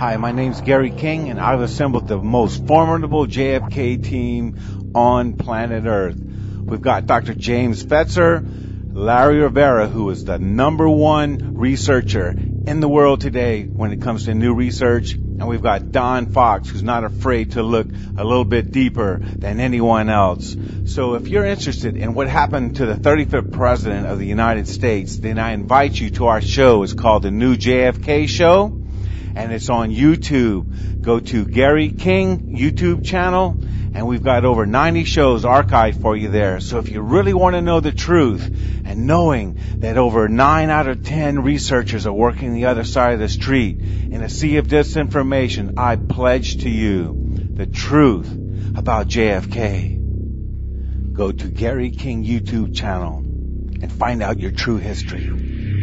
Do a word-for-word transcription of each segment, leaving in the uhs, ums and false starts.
Hi, my name's Gary King, and I've assembled the most formidable J F K team on planet Earth. We've got Doctor James Fetzer, Larry Rivera, who is the number one researcher in the world today when it comes to new research, and we've got Don Fox, who's not afraid to look a little bit deeper than anyone else. So if you're interested in what happened to the thirty-fifth President of the United States, then I invite you to our show. It's called The New J F K Show, and it's on YouTube. Go to Gary King YouTube channel, and we've got over ninety shows archived for you there. So if you really want to know the truth, and knowing that over nine out of ten researchers are working the other side of the street in a sea of disinformation, I pledge to you the truth about J F K. Go to Gary King YouTube channel and find out your true history.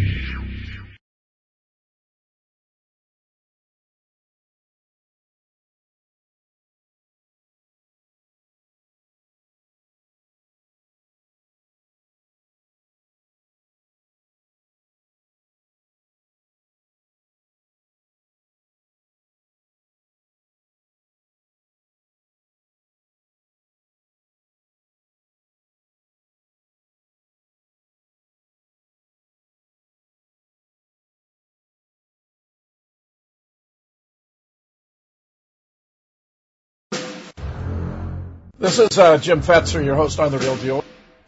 This is uh, Jim Fetzer, your host on The Real Deal.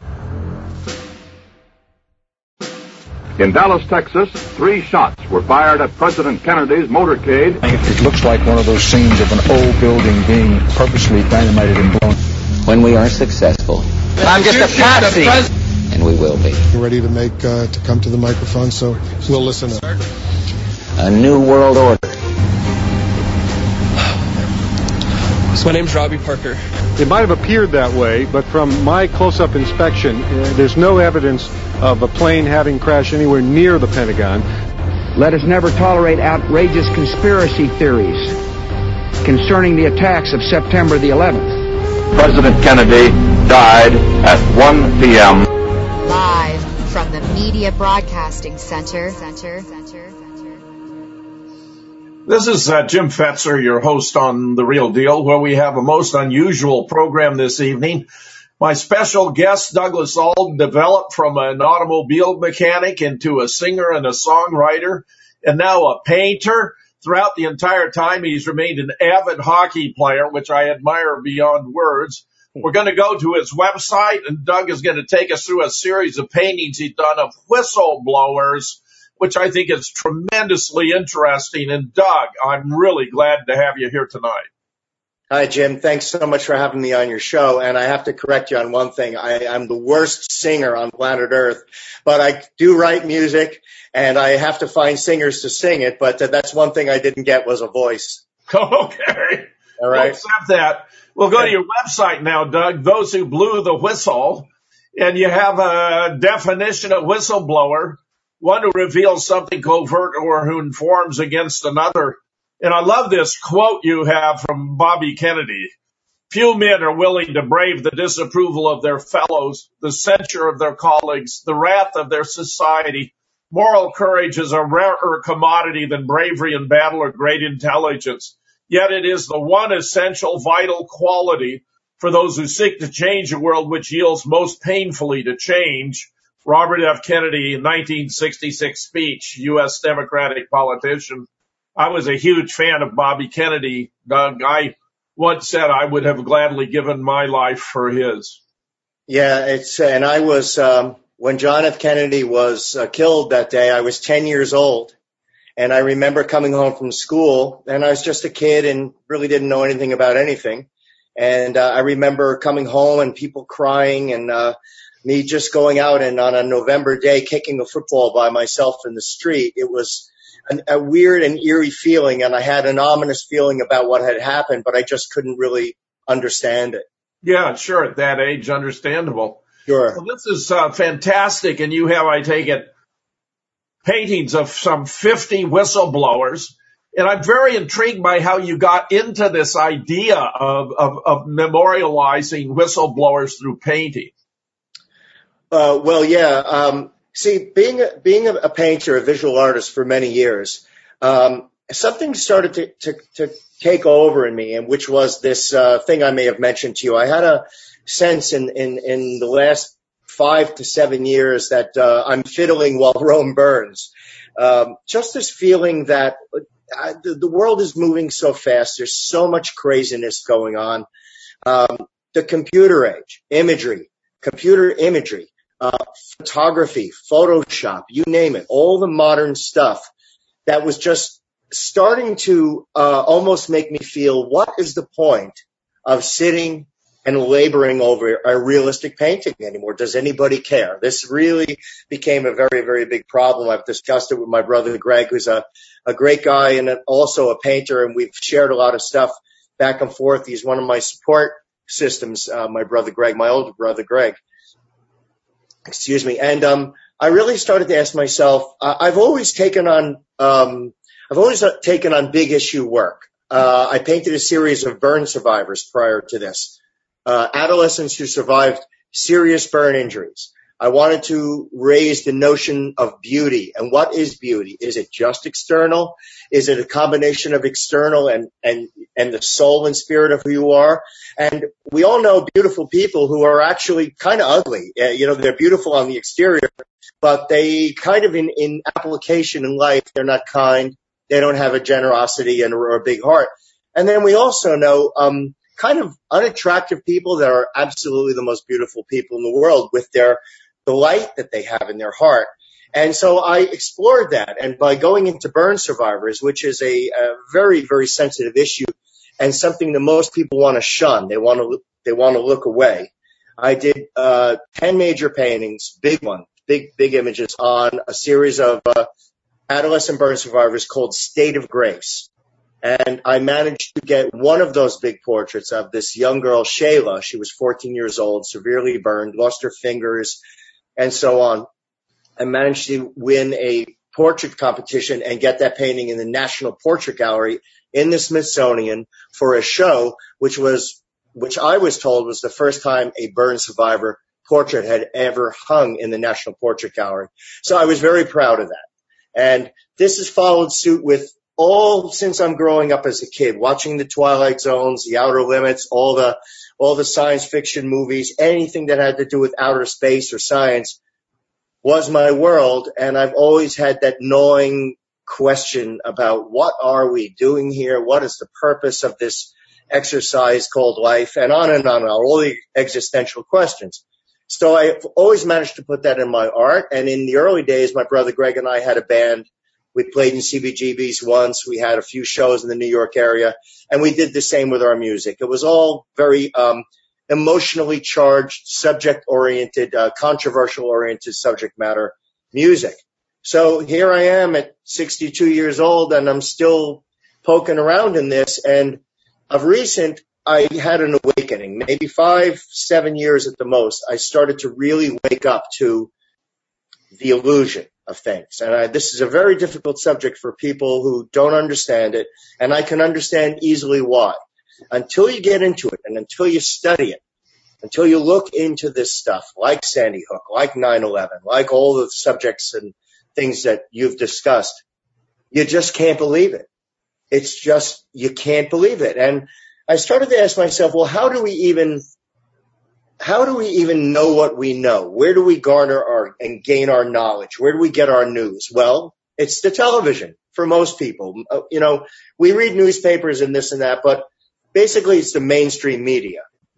In Dallas, Texas, three shots were fired at President Kennedy's motorcade. It looks like one of those scenes of an old building being purposely dynamited and blown. When we are successful, I'm just a patsy, and we will be. We're ready to make uh, to come to the microphone, so we'll listen up. A new world order. So my name's Robbie Parker. It might have appeared that way, but from my close-up inspection, uh, there's no evidence of a plane having crashed anywhere near the Pentagon. Let us never tolerate outrageous conspiracy theories concerning the attacks of September the eleventh. President Kennedy died at one p.m. Live from the Media Broadcasting Center. Center. Center. This is uh, Jim Fetzer, your host on The Real Deal, where we have a most unusual program this evening. My special guest, Douglas Alden, developed from an automobile mechanic into a singer and a songwriter, and now a painter. Throughout the entire time, he's remained an avid hockey player, which I admire beyond words. We're going to go to his website, and Doug is going to take us through a series of paintings he's done of whistleblowers, which I think is tremendously interesting. And Doug, I'm really glad to have you here tonight. Hi, Jim. Thanks so much for having me on your show. And I have to correct you on one thing. I, I'm the worst singer on planet Earth, but I do write music, and I have to find singers to sing it. But uh, that's one thing I didn't get was a voice. Okay. All right. We'll accept that. We'll go to your website now, Doug, Those Who Blew the Whistle, and you have a definition of whistleblower. One who reveals something covert or who informs against another. And I love this quote you have from Bobby Kennedy. Few men are willing to brave the disapproval of their fellows, the censure of their colleagues, the wrath of their society. Moral courage is a rarer commodity than bravery in battle or great intelligence. Yet it is the one essential vital quality for those who seek to change a world which yields most painfully to change. Robert F. Kennedy, nineteen sixty-six speech, U S Democratic politician. I was a huge fan of Bobby Kennedy. Doug, I once said I would have gladly given my life for his. Yeah, it's and I was um, when John F. Kennedy was uh, killed that day. I was ten years old, and I remember coming home from school, and I was just a kid and really didn't know anything about anything. And uh, I remember coming home and people crying, and uh, me just going out and on a November day kicking a football by myself in the street. It was an, a weird and eerie feeling, and I had an ominous feeling about what had happened, but I just couldn't really understand it. Yeah, sure, at that age, understandable. Sure. Well, this is uh, fantastic, and you have, I take it, paintings of some fifty whistleblowers, and I'm very intrigued by how you got into this idea of, of, of memorializing whistleblowers through painting. Uh, well, yeah. Um, see, being a, being a, a painter, a visual artist for many years, um, something started to, to, to take over in me, and which was this uh, thing I may have mentioned to you. I had a sense in, in, in the last five to seven years that uh, I'm fiddling while Rome burns. Um, just this feeling that uh, the, the world is moving so fast. There's so much craziness going on. Um, the computer age, imagery, computer imagery, uh, photography, Photoshop, you name it, all the modern stuff that was just starting to uh, almost make me feel, what is the point of sitting and laboring over a realistic painting anymore? Does anybody care? This really became a very, very big problem. I've discussed it with my brother Greg, who's a, a great guy and also a painter, and we've shared a lot of stuff back and forth. He's one of my support systems, uh, my brother Greg, my older brother Greg. Excuse me. And um, I really started to ask myself, uh, I've always taken on, um, I've always taken on big issue work. Uh, I painted a series of burn survivors prior to this. Uh, adolescents who survived serious burn injuries. I wanted to raise the notion of beauty. And what is beauty? Is it just external? Is it a combination of external and, and, and the soul and spirit of who you are? And we all know beautiful people who are actually kind of ugly. Uh, you know, they're beautiful on the exterior, but they kind of in, in application in life, they're not kind. They don't have a generosity and or a big heart. And then we also know, um, kind of unattractive people that are absolutely the most beautiful people in the world with their the light that they have in their heart. And so I explored that. And by going into burn survivors, which is a, a very, very sensitive issue and something that most people want to shun, they want to they want to look away. I did uh, ten major paintings, big ones, big, big images on a series of uh, adolescent burn survivors called State of Grace. And I managed to get one of those big portraits of this young girl, Shayla. She was fourteen years old, severely burned, lost her fingers, and so on. I managed to win a portrait competition and get that painting in the National Portrait Gallery in the Smithsonian for a show, which was, which I was told was the first time a burn survivor portrait had ever hung in the National Portrait Gallery. So I was very proud of that. And this has followed suit with all since I'm growing up as a kid, watching the Twilight Zones, the Outer Limits, all the all the science fiction movies, anything that had to do with outer space or science was my world. And I've always had that gnawing question about what are we doing here? What is the purpose of this exercise called life? And on and on and on, all the existential questions. So I've always managed to put that in my art. And in the early days, my brother Greg and I had a band. We played in C B G B's once. We had a few shows in the New York area, and we did the same with our music. It was all very um, emotionally charged, subject-oriented, uh, controversial-oriented subject matter music. So here I am at sixty-two years old, and I'm still poking around in this. And of recent, I had an awakening. Maybe five, seven years at the most, I started to really wake up to the illusion of things. And I, this is a very difficult subject for people who don't understand it, and I can understand easily why. Until you get into it and until you study it, until you look into this stuff, like Sandy Hook, like nine eleven, like all the subjects and things that you've discussed, you just can't believe it. It's just, you can't believe it. And I started to ask myself, well, how do we even How do we even know what we know? Where do we garner our and gain our knowledge? Where do we get our news? Well, it's the television for most people. You know, we read newspapers and this and that, but basically it's the mainstream media.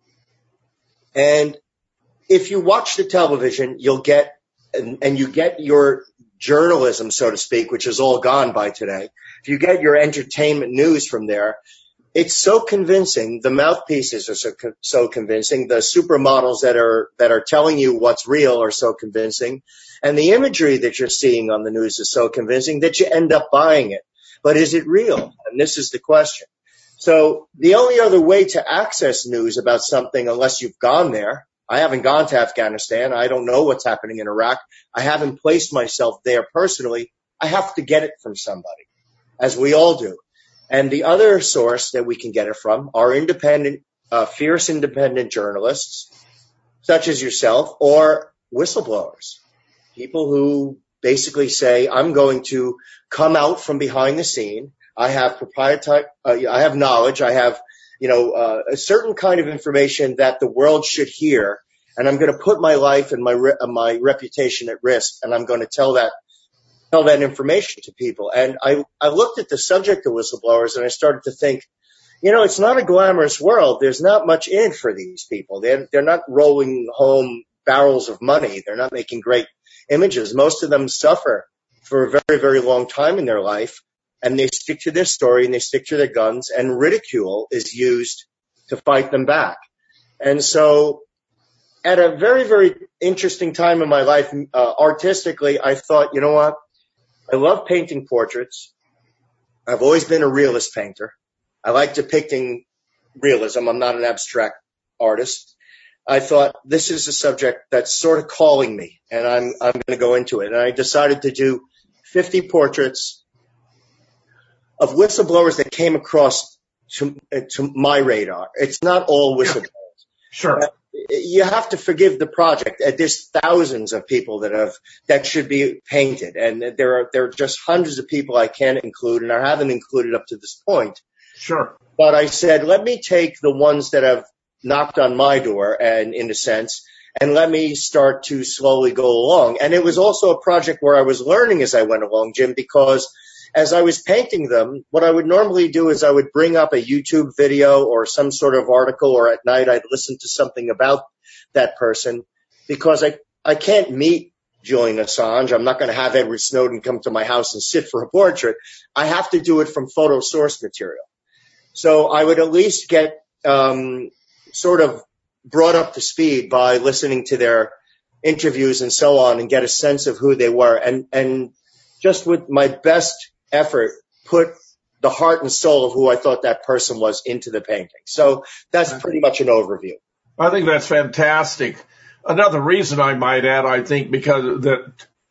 And if you watch the television, you'll get, and, and you get your journalism, so to speak, which is all gone by today. If you get your entertainment news from there, it's so convincing. The mouthpieces are so, so convincing. The supermodels that are, that are telling you what's real are so convincing. And the imagery that you're seeing on the news is so convincing that you end up buying it. But is it real? And this is the question. So the only other way to access news about something, unless you've gone there, I haven't gone to Afghanistan. I don't know what's happening in Iraq. I haven't placed myself there personally. I have to get it from somebody, as we all do. And the other source that we can get it from are independent, uh, fierce independent journalists, such as yourself, or whistleblowers, people who basically say, I'm going to come out from behind the scene. I have proprietary, uh, I have knowledge. I have, you know, uh, a certain kind of information that the world should hear. And I'm going to put my life and my, re- uh, my reputation at risk. And I'm going to tell that, tell that information to people. And I, I looked at the subject of whistleblowers and I started to think, you know, it's not a glamorous world. There's not much in for these people. They're, they're not rolling home barrels of money. They're not making great images. Most of them suffer for a very, very long time in their life, and they stick to their story and they stick to their guns, and ridicule is used to fight them back. And so at a very, very interesting time in my life, uh, artistically, I thought, you know what? I love painting portraits. I've always been a realist painter. I like depicting realism. I'm not an abstract artist. I thought this is a subject that's sort of calling me, and I'm I'm going to go into it. And I decided to do fifty portraits of whistleblowers that came across to, to my radar. It's not all whistleblowers. Sure. Uh, you have to forgive the project. There's thousands of people that have that should be painted, and there are there are just hundreds of people I can't include, and I haven't included up to this point. Sure. But I said, let me take the ones that have knocked on my door, and in a sense, and let me start to slowly go along. And it was also a project where I was learning as I went along, Jim, because as I was painting them, what I would normally do is I would bring up a YouTube video or some sort of article, or at night I'd listen to something about that person, because I, I can't meet Julian Assange. I'm not going to have Edward Snowden come to my house and sit for a portrait. I have to do it from photo source material. So I would at least get um, sort of brought up to speed by listening to their interviews and so on, and get a sense of who they were. And, and just with my best effort, put the heart and soul of who I thought that person was into the painting. So that's pretty much an overview. I think that's fantastic. Another reason I might add, I think, because that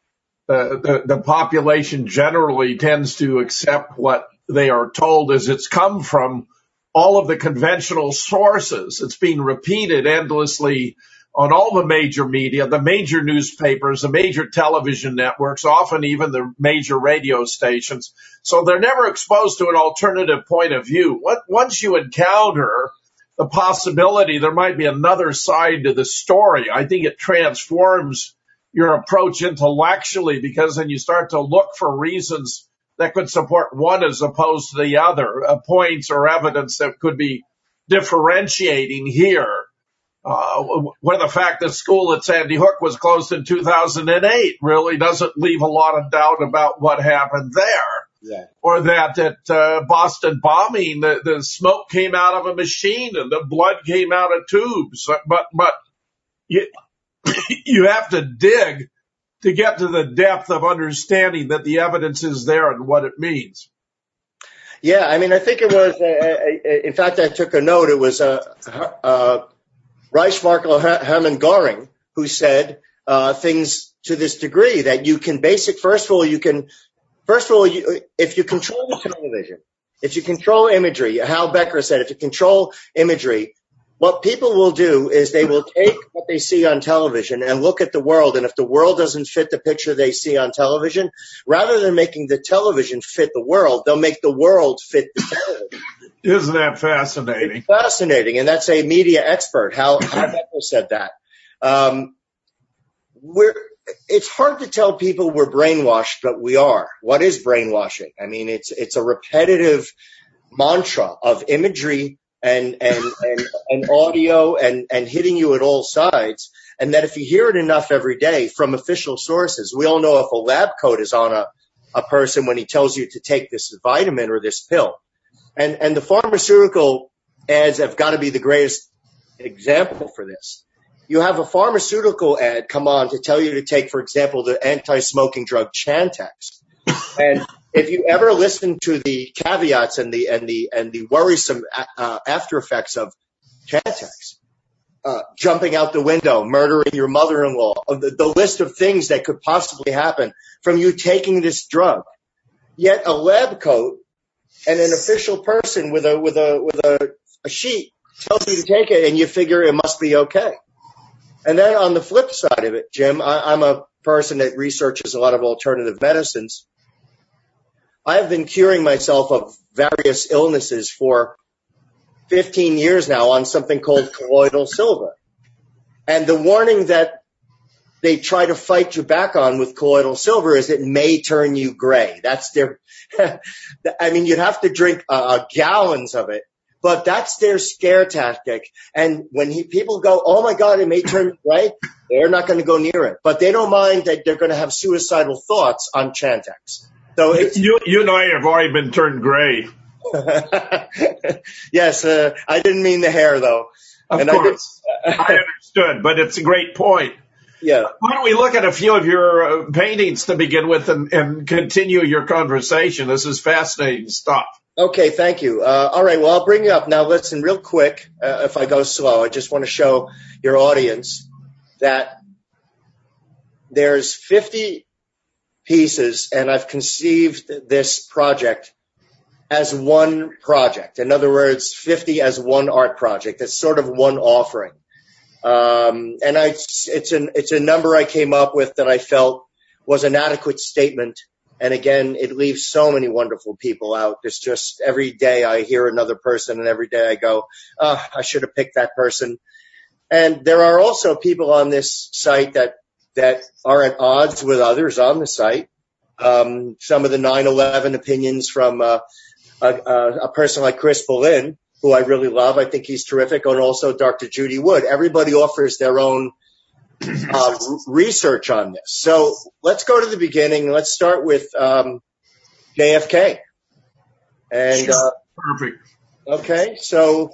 uh, the, the population generally tends to accept what they are told as it's come from all of the conventional sources. It's being repeated endlessly on all the major media, the major newspapers, the major television networks, often even the major radio stations. So they're never exposed to an alternative point of view. Once you encounter the possibility there might be another side to the story, I think it transforms your approach intellectually, because then you start to look for reasons that could support one as opposed to the other, uh, points or evidence that could be differentiating here. Uh, where the fact that school at Sandy Hook was closed in two thousand eight really doesn't leave a lot of doubt about what happened there. Yeah. Or that at uh, Boston bombing, the, the smoke came out of a machine and the blood came out of tubes. But, but you, you have to dig to get to the depth of understanding that the evidence is there and what it means. Yeah, I mean, I think it was, uh, uh, in fact, I took a note. It was uh, uh, Reichsmarshal Hermann Göring who said uh, things to this degree, that you can basic, first of all, you can, first of all, you, if you control the television, if you control imagery, Hal Becker said, if you control imagery, what people will do is they will take what they see on television and look at the world, and if the world doesn't fit the picture they see on television, rather than making the television fit the world, they'll make the world fit the television. Isn't that fascinating? It's fascinating, and that's a media expert. Hal, Hal Becker said that. Um, we're, it's hard to tell people we're brainwashed, but we are. What is brainwashing? I mean, it's it's a repetitive mantra of imagery and and and, and audio and, and hitting you at all sides, and that if you hear it enough every day from official sources, we all know if a lab coat is on a, a person when he tells you to take this vitamin or this pill. And and the pharmaceutical ads have got to be the greatest example for this. You have a pharmaceutical ad come on to tell you to take, for example, the anti-smoking drug Chantix. And if you ever listen to the caveats and the and the and the worrisome uh, after effects of Chantix, uh, jumping out the window, murdering your mother-in-law, the, the list of things that could possibly happen from you taking this drug, yet a lab coat and an official person with a with a with a, a sheet tells you to take it, and you figure it must be okay. And then on the flip side of it, Jim, I, I'm a person that researches a lot of alternative medicines. I have been curing myself of various illnesses for fifteen years now on something called colloidal silver. And the warning that they try to fight you back on with colloidal silver is it may turn you gray. That's their, I mean, you'd have to drink uh, gallons of it, but that's their scare tactic. And when he, people go, oh my God, it may turn you gray, they're not going to go near it. But they don't mind that they're going to have suicidal thoughts on Chantix. So it's, you, you and I have already been turned gray. Yes, uh, I didn't mean the hair though. Of and course, I, did, I understood, but it's a great point. Yeah. Why don't we look at a few of your uh, paintings to begin with and, and continue your conversation? This is fascinating stuff. Okay, thank you. Uh, all right, well, I'll bring you up. Now, listen, real quick, uh, if I go slow, I just want to show your audience that there's fifty pieces, and I've conceived this project as one project. In other words, fifty as one art project. It's sort of one offering. Um, and I, it's an, it's a number I came up with that I felt was an adequate statement. And again, it leaves so many wonderful people out. It's just every day I hear another person and every day I go, oh, I should have picked that person. And there are also people on this site that, that are at odds with others on the site. Um, some of the nine eleven opinions from, uh, a, a person like Chris Boleyn, who I really love. I think he's terrific. And also Doctor Judy Wood. Everybody offers their own uh, research on this. So let's go to the beginning. Let's start with um, J F K. And uh, perfect. Okay, so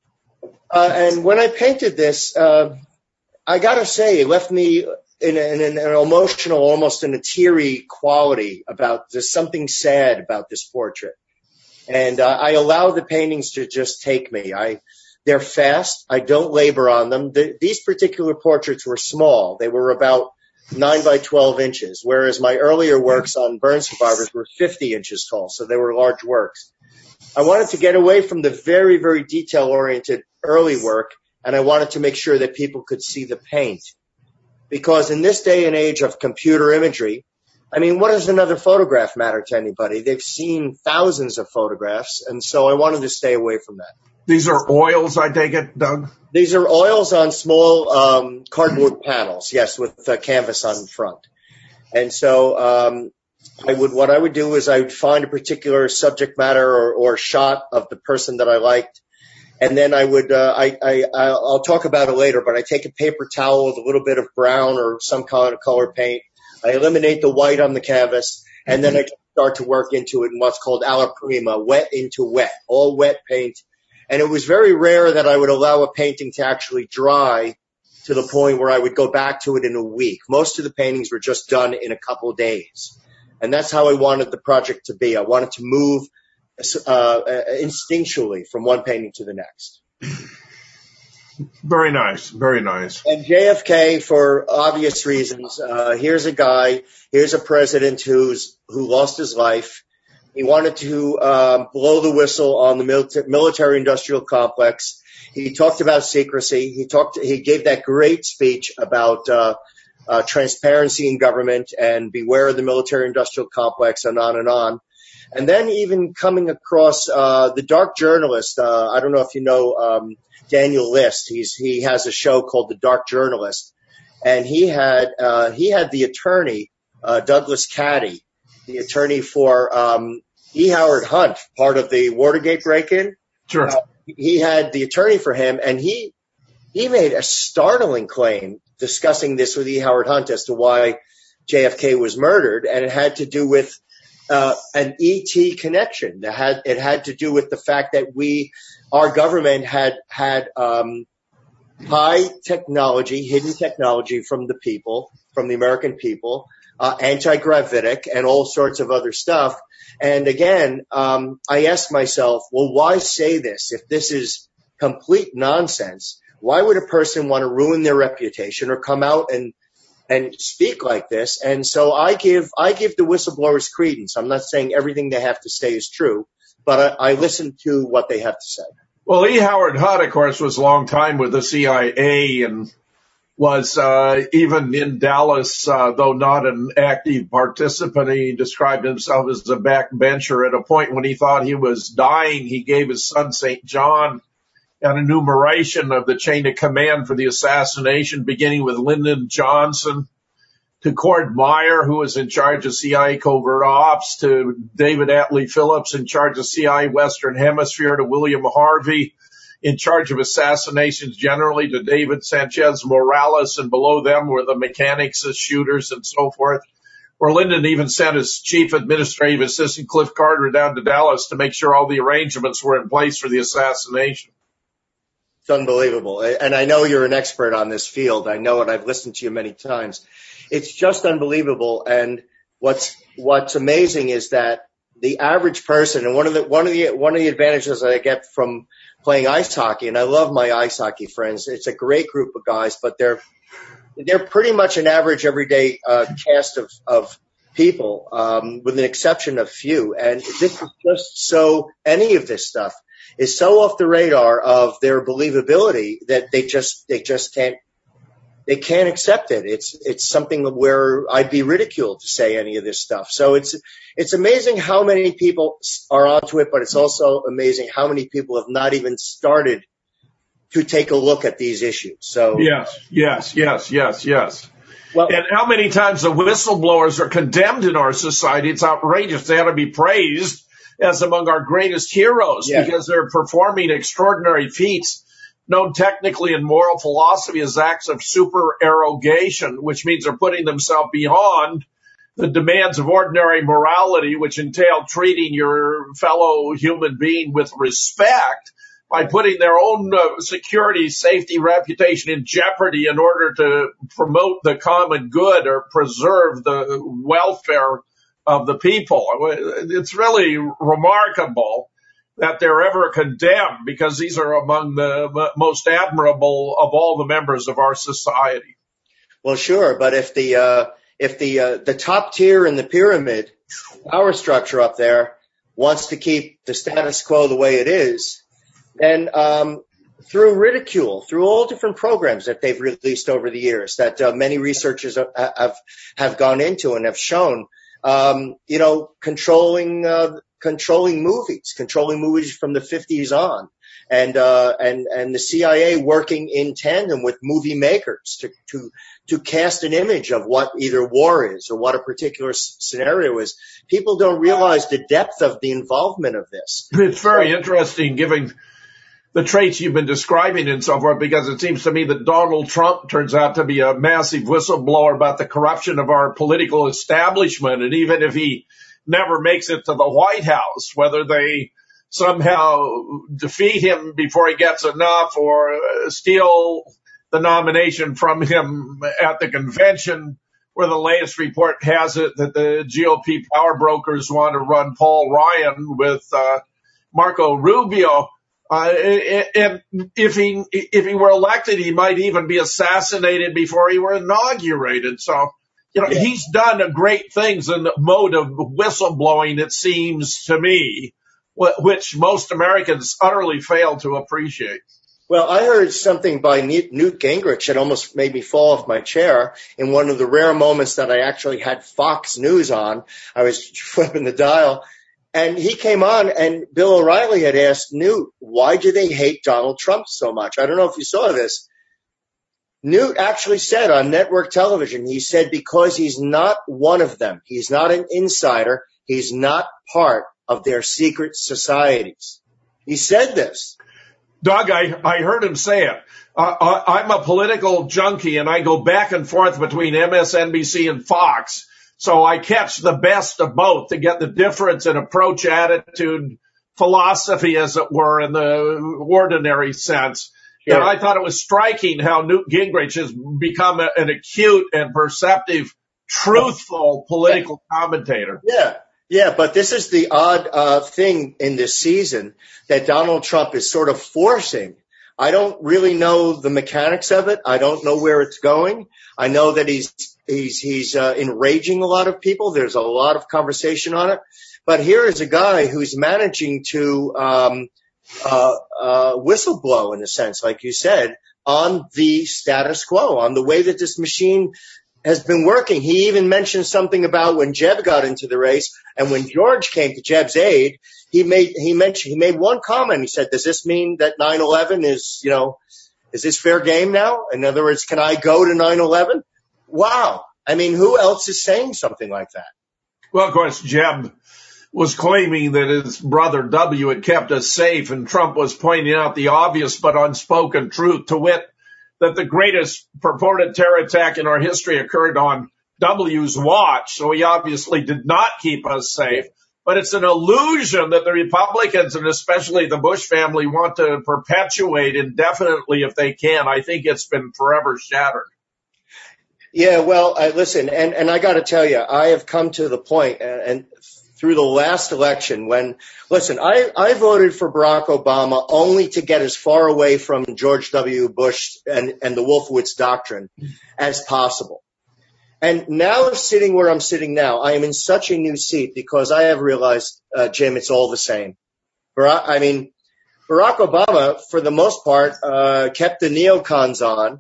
uh, and when I painted this, uh, I gotta say, it left me in, a, in an, an emotional, almost in a teary quality about. There's something sad about this portrait. And uh, I allow the paintings to just take me. I, they're fast. I don't labor on them. The, these particular portraits were small. They were about nine by twelve inches, whereas my earlier works on burn survivors were fifty inches tall, so they were large works. I wanted to get away from the very, very detail-oriented early work, and I wanted to make sure that people could see the paint. Because in this day and age of computer imagery, I mean, what does another photograph matter to anybody? They've seen thousands of photographs, and so I wanted to stay away from that. These are oils, I take it, Doug? These are oils on small um, cardboard panels, yes, with uh, canvas on front. And so um, I would, what I would do is I would find a particular subject matter or, or shot of the person that I liked, and then I would, uh, I, I, I'll talk about it later, but I take a paper towel with a little bit of brown or some kind of color paint. I eliminate the white on the canvas, and then I start to work into it in what's called alla prima, wet into wet, all wet paint. And it was very rare that I would allow a painting to actually dry to the point where I would go back to it in a week. Most of the paintings were just done in a couple of days. And that's how I wanted the project to be. I wanted to move uh, instinctually from one painting to the next. Very nice, very nice. And J F K, for obvious reasons, uh, here's a guy, here's a president who's who lost his life. He wanted to um, blow the whistle on the milita- military-industrial complex. He talked about secrecy. He talked. He gave that great speech about uh, uh, transparency in government and beware of the military-industrial complex, and on and on. And then even coming across uh, the Dark Journalist. Uh, I don't know if you know um, Daniel List. He's he has a show called The Dark Journalist, and he had uh, he had the attorney uh, Douglas Caddy, the attorney for um, E. Howard Hunt, part of the Watergate break-in. Sure. Uh, he had the attorney for him, and he he made a startling claim discussing this with E. Howard Hunt as to why J F K was murdered, and it had to do with uh, an E T connection. It had it had to do with the fact that we, our government had had um, high technology, hidden technology from the people, from the American people. Uh, anti-gravitic and all sorts of other stuff. And again, um, I ask myself, well, why say this? If this is complete nonsense, why would a person want to ruin their reputation or come out and, and speak like this? And so I give, I give the whistleblowers credence. I'm not saying everything they have to say is true, but I, I listen to what they have to say. Well, E. Howard Hunt, of course, was a long time with the C I A and was uh, even in Dallas, uh, though not an active participant, he described himself as a backbencher. At a point when he thought he was dying, he gave his son Saint John an enumeration of the chain of command for the assassination, beginning with Lyndon Johnson to Cord Meyer, who was in charge of C I A covert ops, to David Atlee Phillips in charge of C I A Western Hemisphere, to William Harvey in charge of assassinations generally, to David Sanchez Morales, and below them were the mechanics, the shooters, and so forth. Or Lyndon even sent his chief administrative assistant, Cliff Carter, down to Dallas to make sure all the arrangements were in place for the assassination. It's unbelievable. And I know you're an expert on this field. I know it. I've listened to you many times. It's just unbelievable. And what's what's amazing is that the average person, and one of the one of the one of the advantages that I get from playing ice hockey, and I love my ice hockey friends. It's a great group of guys, but they're they're pretty much an average everyday uh, cast of of people, um, with an exception of few. And this is just so any of this stuff is so off the radar of their believability that they just they just can't they can't accept it. It's it's something where I'd be ridiculed to say any of this stuff. So it's it's amazing how many people are onto it, but it's also amazing how many people have not even started to take a look at these issues. So yes, yes, yes, yes, yes. Well, and how many times the whistleblowers are condemned in our society? It's outrageous. They ought to be praised as among our greatest heroes, yeah, because they're performing extraordinary feats known technically in moral philosophy as acts of supererogation, which means they're putting themselves beyond the demands of ordinary morality, which entail treating your fellow human being with respect by putting their own uh, security, safety, reputation in jeopardy in order to promote the common good or preserve the welfare of the people. It's really remarkable that they're ever condemned, because these are among the most admirable of all the members of our society. Well, sure, but if the uh, if the uh, the top tier in the pyramid, power structure up there, wants to keep the status quo the way it is, then um, through ridicule, through all different programs that they've released over the years, that uh, many researchers have, have have gone into and have shown, um, you know, controlling. Uh, controlling movies, controlling movies from the fifties on, and, uh, and, and the C I A working in tandem with movie makers to, to, to cast an image of what either war is or what a particular s- scenario is. People don't realize the depth of the involvement of this. It's very interesting, given the traits you've been describing and so forth, because it seems to me that Donald Trump turns out to be a massive whistleblower about the corruption of our political establishment. And even if he never makes it to the White House, whether they somehow defeat him before he gets enough or steal the nomination from him at the convention, where the latest report has it that the G O P power brokers want to run Paul Ryan with uh, Marco Rubio. Uh, and if he if he were elected, he might even be assassinated before he were inaugurated. So, you know, yeah, he's done great things in the mode of whistleblowing, it seems to me, which most Americans utterly fail to appreciate. Well, I heard something by Newt Gingrich that almost made me fall off my chair in one of the rare moments that I actually had Fox News on. I was flipping the dial, and he came on, and Bill O'Reilly had asked Newt, why do they hate Donald Trump so much? I don't know if you saw this. Newt actually said on network television, he said, because he's not one of them. He's not an insider. He's not part of their secret societies. He said this. Doug, I, I heard him say it. Uh, I, I'm a political junkie, and I go back and forth between M S N B C and Fox. So I catch the best of both to get the difference in approach, attitude, philosophy, as it were, in the ordinary sense. Sure. And I thought it was striking how Newt Gingrich has become a, an acute and perceptive, truthful political commentator. Yeah, yeah, but this is the odd uh, thing in this season that Donald Trump is sort of forcing. I don't really know the mechanics of it. I don't know where it's going. I know that he's he's he's uh, enraging a lot of people. There's a lot of conversation on it. But here is a guy who's managing to um, uh, uh, whistleblow, in a sense, like you said, on the status quo, on the way that this machine has been working. He even mentioned something about when Jeb got into the race and when George came to Jeb's aid, he made, he mentioned, he made one comment. He said, does this mean that nine eleven is, you know, is this fair game now? In other words, can I go to nine eleven? Wow. I mean, who else is saying something like that? Well, of course, Jeb was claiming that his brother W had kept us safe, and Trump was pointing out the obvious but unspoken truth, to wit, that the greatest purported terror attack in our history occurred on W's watch, so he obviously did not keep us safe. But it's an illusion that the Republicans, and especially the Bush family, want to perpetuate indefinitely if they can. I think it's been forever shattered. Yeah, well, uh, listen, and, and I got to tell you, I have come to the point, and, and through the last election when, listen, I, I voted for Barack Obama only to get as far away from George W. Bush and, and the Wolfowitz doctrine as possible. And now sitting where I'm sitting now, I am in such a new seat because I have realized, uh, Jim, it's all the same. Barack, I mean, Barack Obama, for the most part, uh, kept the neocons on,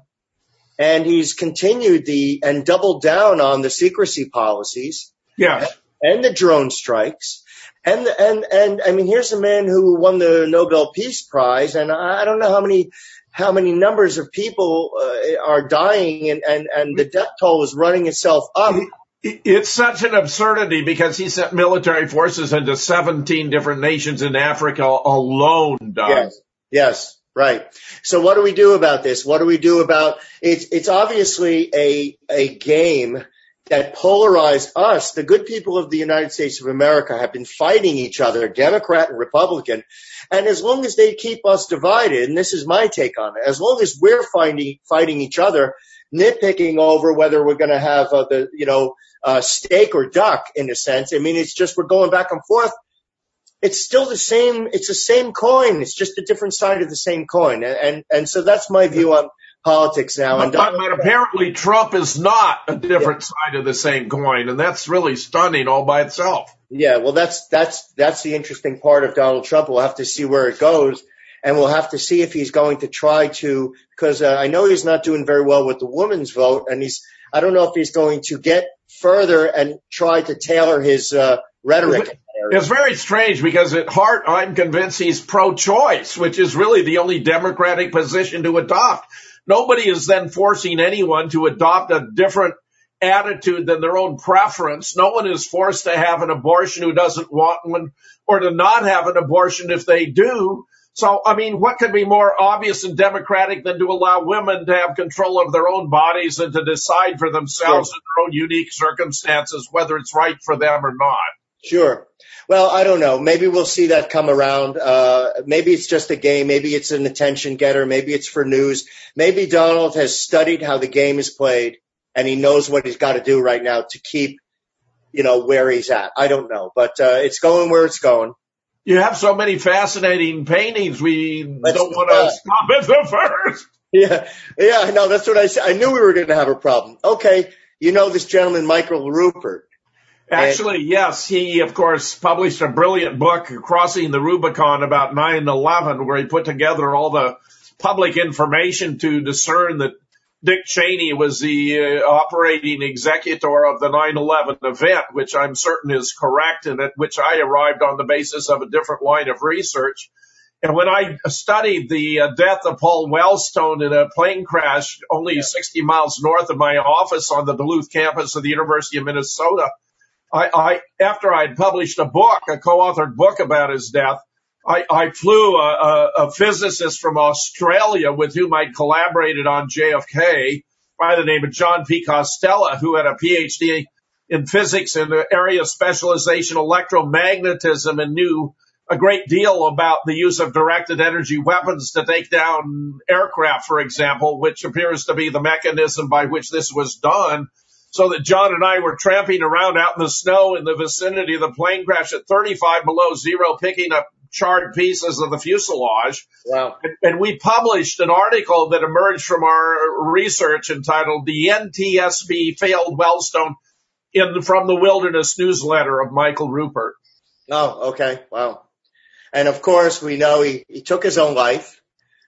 and he's continued the and doubled down on the secrecy policies. Yeah. And the drone strikes. And, and, and, I mean, here's a man who won the Nobel Peace Prize, and I don't know how many, how many numbers of people uh, are dying, and, and, and the death toll is running itself up. It's such an absurdity because he sent military forces into seventeen different nations in Africa alone, Doug. Yes, yes, right. So what do we do about this? What do we do about it's it's obviously a a game that polarized us. The good people of the United States of America have been fighting each other, Democrat and Republican. And as long as they keep us divided, and this is my take on it, as long as we're fighting, fighting each other, nitpicking over whether we're going to have uh, the, you know, uh, steak or duck in a sense. I mean, it's just we're going back and forth. It's still the same. It's the same coin. It's just a different side of the same coin. And, and, and so that's my view on politics now. But, and but, but apparently Trump is not a different yeah. side of the same coin, and that's really stunning all by itself. Yeah, well, that's that's that's the interesting part of Donald Trump. We'll have to see where it goes, and we'll have to see if he's going to try to, because uh, I know he's not doing very well with the women's vote, and he's I don't know if he's going to get further and try to tailor his uh, rhetoric. It's very strange because at heart, I'm convinced he's pro-choice, which is really the only democratic position to adopt. Nobody is then forcing anyone to adopt a different attitude than their own preference. No one is forced to have an abortion who doesn't want one, or to not have an abortion if they do. So, I mean, what could be more obvious and democratic than to allow women to have control of their own bodies and to decide for themselves sure. in their own unique circumstances whether it's right for them or not? Sure. Well, I don't know. Maybe we'll see that come around. Uh, maybe it's just a game. Maybe it's an attention getter. Maybe it's for news. Maybe Donald has studied how the game is played, and he knows what he's got to do right now to keep, you know, where he's at. I don't know, but uh, it's going where it's going. You have so many fascinating paintings. We Let's, don't want to uh, stop at the first. Yeah, yeah, I know. That's what I said. I knew we were going to have a problem. Okay, you know this gentleman, Michael Rupert. Actually, yes, he, of course, published a brilliant book, Crossing the Rubicon, about nine eleven, where he put together all the public information to discern that Dick Cheney was the uh, operating executor of the nine eleven event, which I'm certain is correct, and at which I arrived on the basis of a different line of research. And when I studied the uh, death of Paul Wellstone in a plane crash only yeah. sixty miles north of my office on the Duluth campus of the University of Minnesota, I, I, after I'd published a book, a co-authored book about his death, I, I flew a, a, a physicist from Australia with whom I'd collaborated on J F K by the name of John P. Costello, who had a P H D in physics in the area of specialization electromagnetism and knew a great deal about the use of directed energy weapons to take down aircraft, for example, which appears to be the mechanism by which this was done. So that John and I were tramping around out in the snow in the vicinity of the plane crash at thirty-five below zero, picking up charred pieces of the fuselage. Wow. And, and we published an article that emerged from our research entitled The N T S B Failed Wellstone in from the Wilderness newsletter of Michael Rupert. Oh, okay. Wow. And of course, we know he, he took his own life.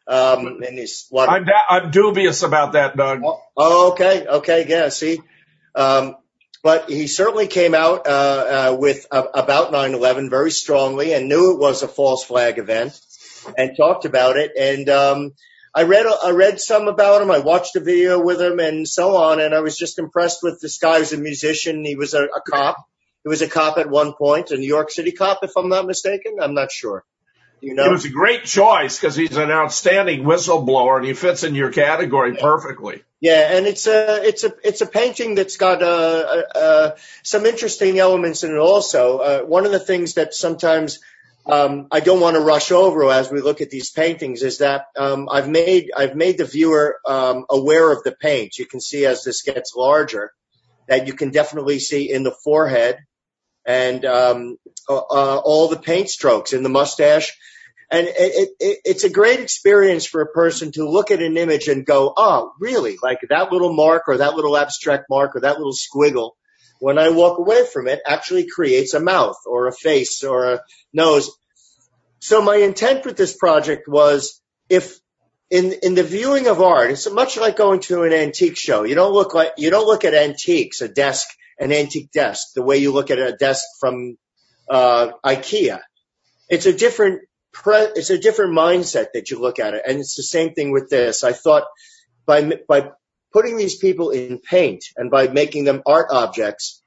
Um, and he's what? I'm, da- I'm dubious about that, Doug. Oh, okay, okay, yeah. See, um, but he certainly came out uh, uh, with uh, about nine eleven very strongly and knew it was a false flag event and talked about it. And um, I read I read some about him. I watched a video with him and so on. And I was just impressed with this guy who's a musician. He was a, a cop. He was a cop at one point, a New York City cop, if I'm not mistaken. I'm not sure. You know? It was a great choice because he's an outstanding whistleblower and he fits in your category perfectly. Yeah, and it's a it's a it's a painting that's got uh, uh, some interesting elements in it. Also, uh, one of the things that sometimes um, I don't want to rush over as we look at these paintings is that um, I've made I've made the viewer um, aware of the paint. You can see as this gets larger that you can definitely see in the forehead and um, uh, uh, all the paint strokes in the mustache. And it, it, it's a great experience for a person to look at an image and go, oh, really? Like that little mark or that little abstract mark or that little squiggle, when I walk away from it, actually creates a mouth or a face or a nose. So my intent with this project was if in, in the viewing of art, it's much like going to an antique show. You don't look like, you don't look at antiques, a desk, an antique desk, the way you look at a desk from uh, IKEA. It's a different It's a different mindset that you look at it. And it's the same thing with this. I thought by, by putting these people in paint and by making them art objects,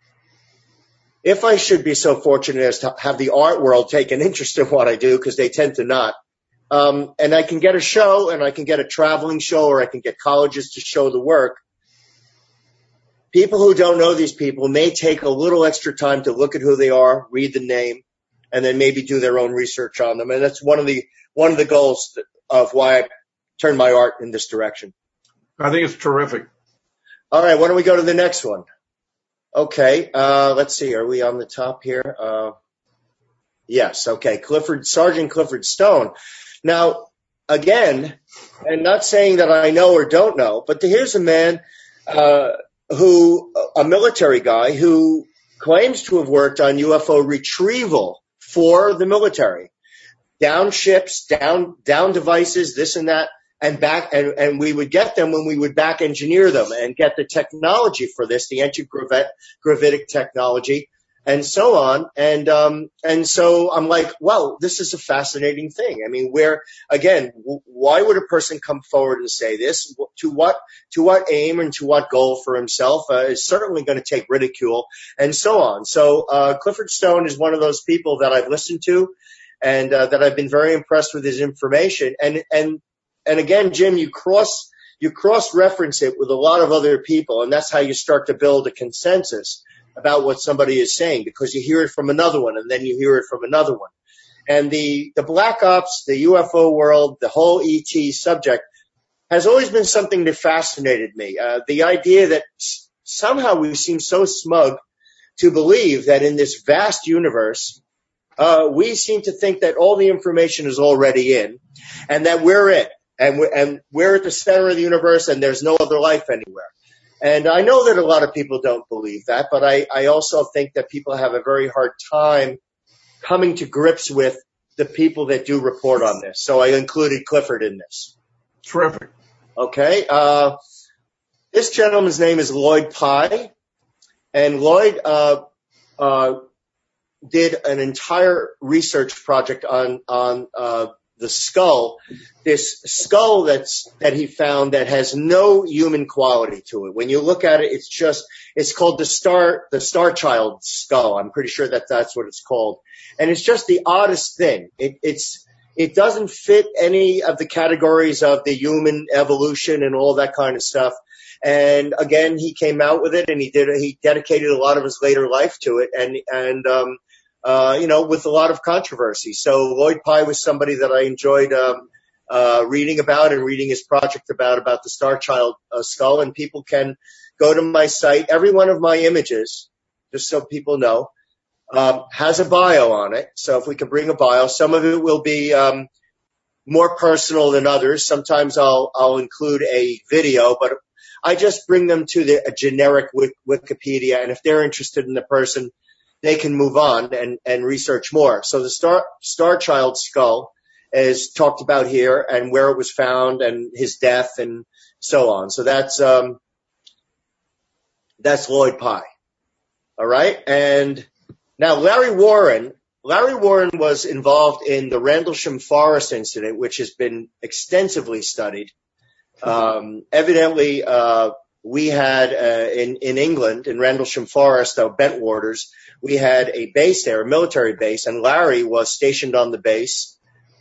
if I should be so fortunate as to have the art world take an interest in what I do, because they tend to not, um, and I can get a show and I can get a traveling show or I can get colleges to show the work, people who don't know these people may take a little extra time to look at who they are, read the name, and then maybe do their own research on them. And that's one of the one of the goals of why I turned my art in this direction. I think it's terrific. All right, why don't we go to the next one? Okay, uh, let's see. Are we on the top here? Uh, yes, okay. Clifford, Sergeant Clifford Stone. Now, again, and not saying that I know or don't know, but here's a man uh, who, a military guy who claims to have worked on U F O retrieval for the military, down ships, down down devices, this and that, and back, and, and we would get them when we would back engineer them and get the technology for this, the anti-gravitic technology, and so on. And um, and so I'm like, well, this is a fascinating thing. I mean, where again, w- why would a person come forward and say this? To what to what aim and to what goal for himself? Uh, is certainly going to take ridicule and so on. So uh, Clifford Stone is one of those people that I've listened to, and uh, that I've been very impressed with his information. And and and again, Jim, you cross you cross reference it with a lot of other people, and that's how you start to build a consensus about what somebody is saying, because you hear it from another one and then you hear it from another one. And the, the Black Ops, the U F O world, the whole E T subject has always been something that fascinated me. Uh, the idea that s- somehow we seem so smug to believe that in this vast universe, uh, we seem to think that all the information is already in and that we're it and we're, and we're at the center of the universe and there's no other life anywhere. And I know that a lot of people don't believe that, but I, I also think that people have a very hard time coming to grips with the people that do report on this. So I included Clifford in this. Terrific. Okay. Uh, this gentleman's name is Lloyd Pye, and Lloyd uh, uh, did an entire research project on on uh, the skull, this skull that's, that he found that has no human quality to it. When you look at it, it's just, it's called the Star, the Star Child skull. I'm pretty sure that that's what it's called. And it's just the oddest thing. It, it's, it doesn't fit any of the categories of the human evolution and all that kind of stuff. And again, he came out with it and he did, he dedicated a lot of his later life to it. And, and, um, Uh, you know, with a lot of controversy. So Lloyd Pye was somebody that I enjoyed um, uh, reading about and reading his project about, about the Star Child uh, skull. And people can go to my site. Every one of my images, just so people know, um, has a bio on it. So if we can bring a bio, some of it will be um, more personal than others. Sometimes I'll, I'll include a video, but I just bring them to the a generic Wikipedia. And if they're interested in the person, they can move on and, and research more. So the Star, Star Child skull is talked about here and where it was found and his death and so on. So that's, um, that's Lloyd Pye. All right. And now Larry Warren, Larry Warren was involved in the Rendlesham Forest incident, which has been extensively studied. Um, evidently, uh, we had, uh, in, in England, in Rendlesham Forest, uh, Bentwaters, we had a base there, a military base, and Larry was stationed on the base,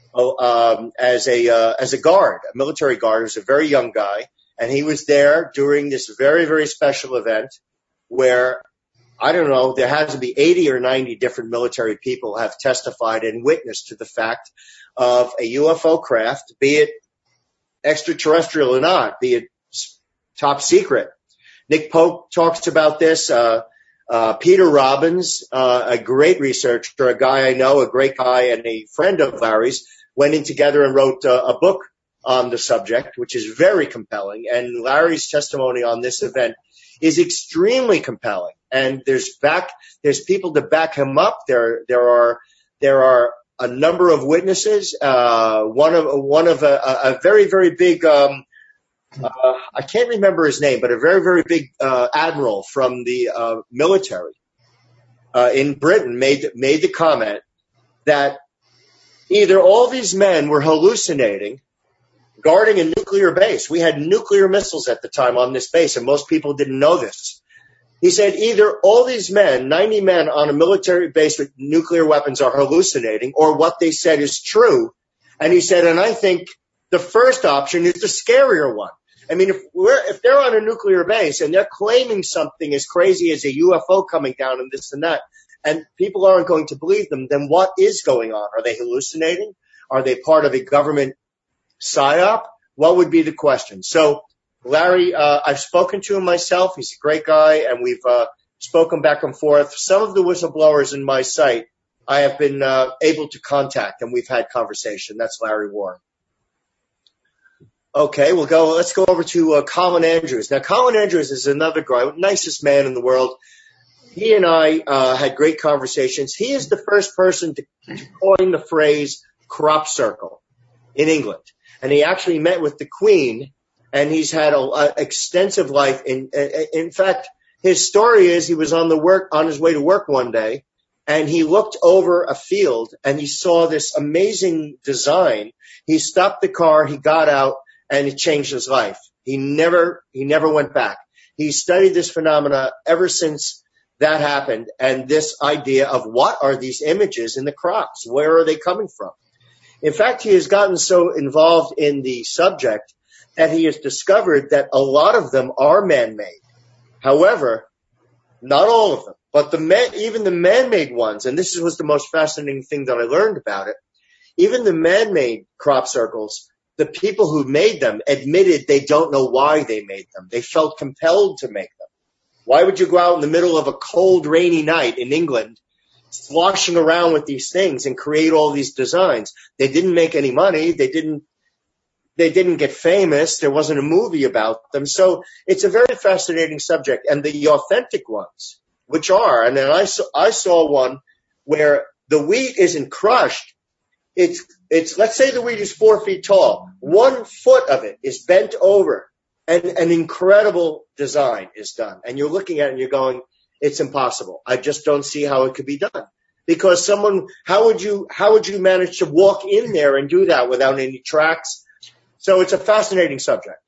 um, as a, uh, as a guard, a military guard. He was a very young guy, and he was there during this very, very special event where, I don't know, there has to be eighty or ninety different military people have testified and witnessed to the fact of a U F O craft, be it extraterrestrial or not, be it top secret. Nick Pope talks about this. Uh, uh, Peter Robbins, uh, a great researcher, a guy I know, a great guy and a friend of Larry's, went in together and wrote uh, a book on the subject, which is very compelling. And Larry's testimony on this event is extremely compelling. And there's back, there's people to back him up. There, there are, there are a number of witnesses. Uh, one of, one of a, a very, very big, um, uh, I can't remember his name, but a very, very big, uh, admiral from the, uh, military, uh, in Britain made, made the comment that either all these men were hallucinating guarding a nuclear base. We had nuclear missiles at the time on this base, and most people didn't know this. He said either all these men, ninety men on a military base with nuclear weapons are hallucinating, or what they said is true. And he said, and I think the first option is the scarier one. I mean, if we're, if they're on a nuclear base and they're claiming something as crazy as a U F O coming down and this and that, and people aren't going to believe them, then what is going on? Are they hallucinating? Are they part of a government psyop? What would be the question? So, Larry, uh, I've spoken to him myself. He's a great guy, and we've uh, spoken back and forth. Some of the whistleblowers in my site I have been uh, able to contact, and we've had conversation. That's Larry Warren. Okay, we'll go. Let's go over to uh, Colin Andrews. Now, Colin Andrews is another guy, nicest man in the world. He and I uh, had great conversations. He is the first person to, to coin the phrase crop circle in England. And he actually met with the Queen, and he's had an extensive life. In, in fact, his story is he was on the work on his way to work one day, and he looked over a field, and he saw this amazing design. He stopped the car, he got out, and it changed his life. He never he never went back. He studied this phenomena ever since that happened, and this idea of what are these images in the crops? Where are they coming from? In fact, he has gotten so involved in the subject that he has discovered that a lot of them are man-made. However, not all of them, but the man, even the man-made ones, and this was the most fascinating thing that I learned about it, even the man-made crop circles, the people who made them admitted they don't know why they made them. They felt compelled to make them. Why would you go out in the middle of a cold, rainy night in England sloshing around with these things and create all these designs? They didn't make any money. They didn't, they didn't get famous. There wasn't a movie about them. So it's a very fascinating subject. And the authentic ones, which are, and then I saw, I saw one where the wheat isn't crushed. It's, it's, let's say the wheat is four feet tall. One foot of it is bent over, and an incredible design is done. And you're looking at it and you're going, it's impossible. I just don't see how it could be done. Because someone, how would you, how would you manage to walk in there and do that without any tracks? So it's a fascinating subject.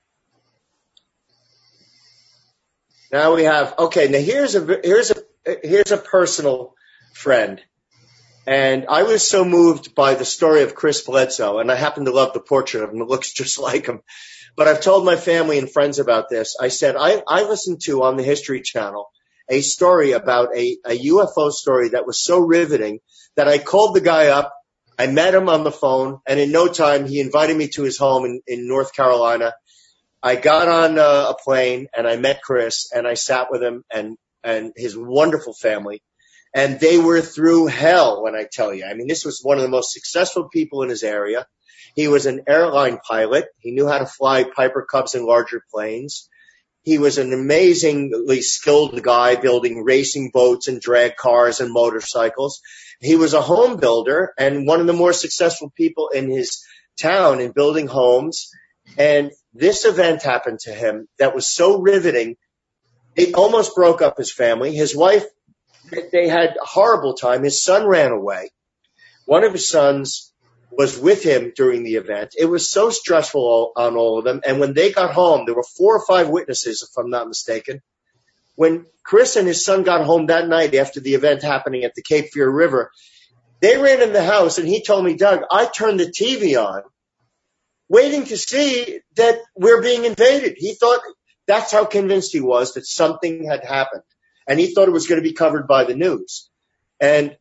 Now we have, okay, now here's a, here's a, here's a personal friend. And I was so moved by the story of Chris Bledsoe, and I happen to love the portrait of him. It looks just like him. But I've told my family and friends about this. I said, I, I listened to on the History Channel a story about a, a U F O story that was so riveting that I called the guy up. I met him on the phone, and in no time, he invited me to his home in, in North Carolina. I got on uh, a plane, and I met Chris, and I sat with him and, and his wonderful family. And they were through hell, when I tell you. I mean, this was one of the most successful people in his area. He was an airline pilot. He knew how to fly Piper Cubs and larger planes. He was an amazingly skilled guy building racing boats and drag cars and motorcycles. He was a home builder and one of the more successful people in his town in building homes. And this event happened to him that was so riveting, it almost broke up his family. His wife, they had a horrible time. His son ran away. One of his sons was with him during the event. It was so stressful on all of them. And when they got home, there were four or five witnesses, if I'm not mistaken. When Chris and his son got home that night after the event happening at the Cape Fear River, they ran in the house and he told me, Doug, I turned the T V on waiting to see that we're being invaded. He thought that's how convinced he was that something had happened. And he thought it was going to be covered by the news. And,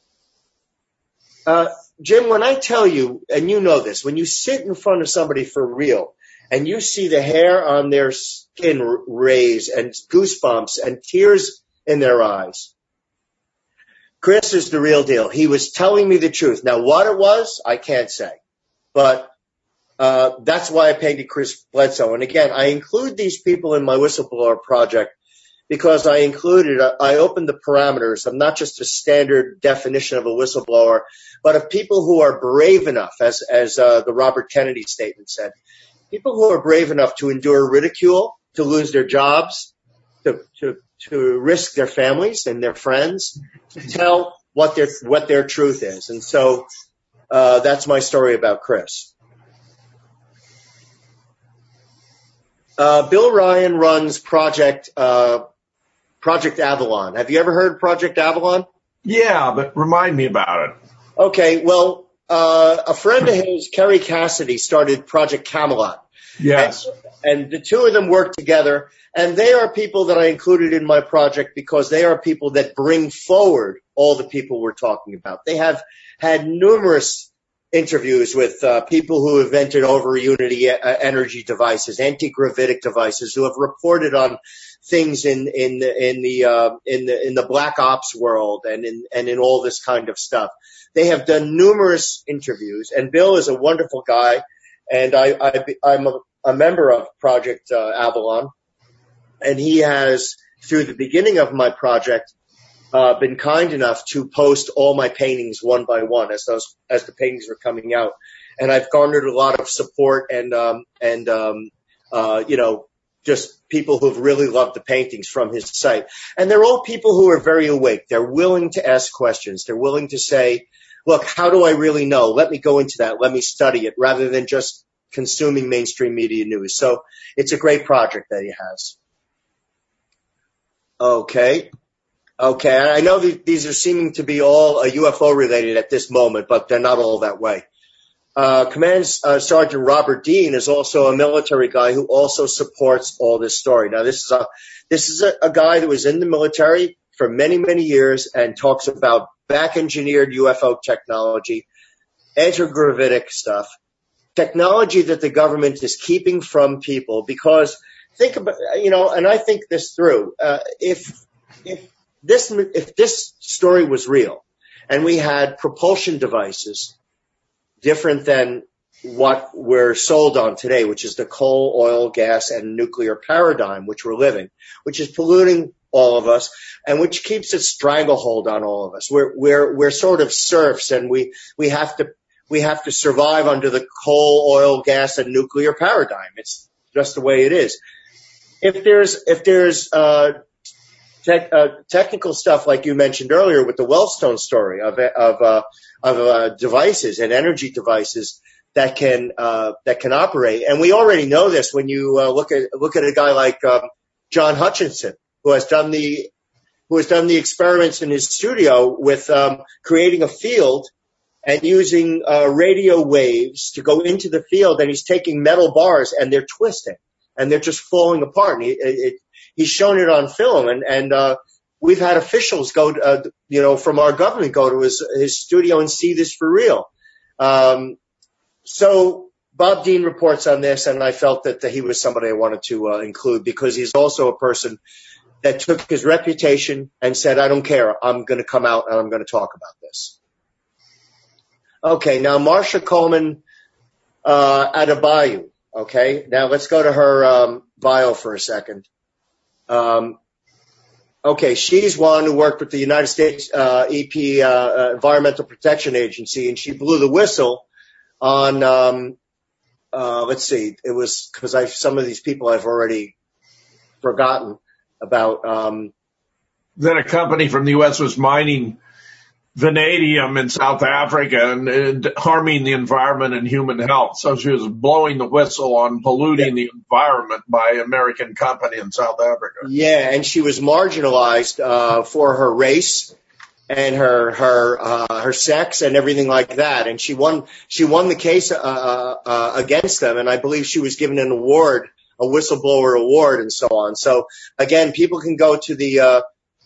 uh, Jim, when I tell you, and you know this, when you sit in front of somebody for real and you see the hair on their skin raise and goosebumps and tears in their eyes, Chris is the real deal. He was telling me the truth. Now, what it was, I can't say. But uh, that's why I painted Chris Bledsoe. And again, I include these people in my whistleblower project because I included, uh, I opened the parameters of not just a standard definition of a whistleblower, but of people who are brave enough, as, as uh, the Robert Kennedy statement said, people who are brave enough to endure ridicule, to lose their jobs, to, to, to risk their families and their friends, to tell what their, what their truth is. And so uh, that's my story about Chris. Uh, Bill Ryan runs Project uh, Project Avalon. Have you ever heard of Project Avalon? Yeah, but remind me about it. Okay, well, uh, a friend of his, Kerry Cassidy, started Project Camelot. Yes. And, and the two of them work together, and they are people that I included in my project because they are people that bring forward all the people we're talking about. They have had numerous interviews with uh, people who have invented over unity uh, energy devices, anti-gravitic devices, who have reported on things in in the in the uh, in the in the black ops world and in and in all this kind of stuff. They have done numerous interviews, and Bill is a wonderful guy, and I, I I'm a, a member of Project uh, Avalon, and he has, through the beginning of my project, Uh, been kind enough to post all my paintings one by one as those as the paintings were coming out, and I've garnered a lot of support and um, and um, uh, you know just people who've really loved the paintings from his site, and they're all people who are very awake. They're willing to ask questions. They're willing to say, "Look, how do I really know? Let me go into that. Let me study it," rather than just consuming mainstream media news. So it's a great project that he has. Okay. Okay, I know that these are seeming to be all uh, U F O related at this moment, but they're not all that way. Uh, Command uh, Sergeant Robert Dean is also a military guy who also supports all this story. Now, this is a this is a, a guy that was in the military for many, many years and talks about back-engineered U F O technology, anti-gravitic stuff, technology that the government is keeping from people because think about, you know, and I think this through. Uh, if if This, if this story was real and we had propulsion devices different than what we're sold on today, which is the coal, oil, gas, and nuclear paradigm which we're living, which is polluting all of us and which keeps its stranglehold on all of us. We're, we're, we're sort of serfs and we, we have to, we have to survive under the coal, oil, gas, and nuclear paradigm. It's just the way it is. If there's, if there's, uh, Tech, uh, technical stuff like you mentioned earlier with the Wellstone story of of uh, of uh, devices and energy devices that can uh, that can operate, and we already know this when you uh, look at look at a guy like um, John Hutchinson, who has done the who has done the experiments in his studio with um, creating a field and using uh, radio waves to go into the field, and he's taking metal bars and they're twisting and they're just falling apart. And it, it, He's shown it on film, and, and uh, we've had officials go, uh, you know, from our government go to his, his studio and see this for real. Um, so Bob Dean reports on this, and I felt that, that he was somebody I wanted to uh, include because he's also a person that took his reputation and said, I don't care, I'm going to come out and I'm going to talk about this. Okay, now Marsha Coleman uh, Adebayo. Okay, now let's go to her um, bio for a second. Um, okay, she's one who worked with the United States uh, E P, uh, Environmental Protection Agency, and she blew the whistle on, um, uh, let's see, it was because I some of these people I've already forgotten about. Um, then a company from the U S was mining vanadium in South Africa and, and harming the environment and human health. So she was blowing the whistle on polluting yeah. the environment by an American company in South Africa. Yeah, and she was marginalized uh, for her race and her her uh, her sex and everything like that. And she won she won the case uh, uh, against them, and I believe she was given an award, a whistleblower award, and so on. So again, people can go to the uh,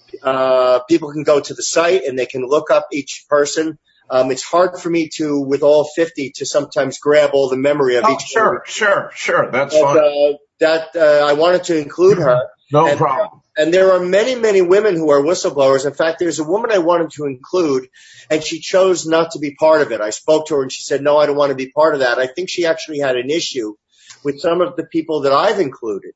Uh, people can go to the site and they can look up each person. Um, it's hard for me to, with all fifty, to sometimes grab all the memory of oh, each. Sure, person. sure, sure. That's but, fine. Uh, that uh, I wanted to include her. No and, problem. And there are many, many women who are whistleblowers. In fact, there's a woman I wanted to include, and she chose not to be part of it. I spoke to her and she said, no, I don't want to be part of that. I think she actually had an issue with some of the people that I've included.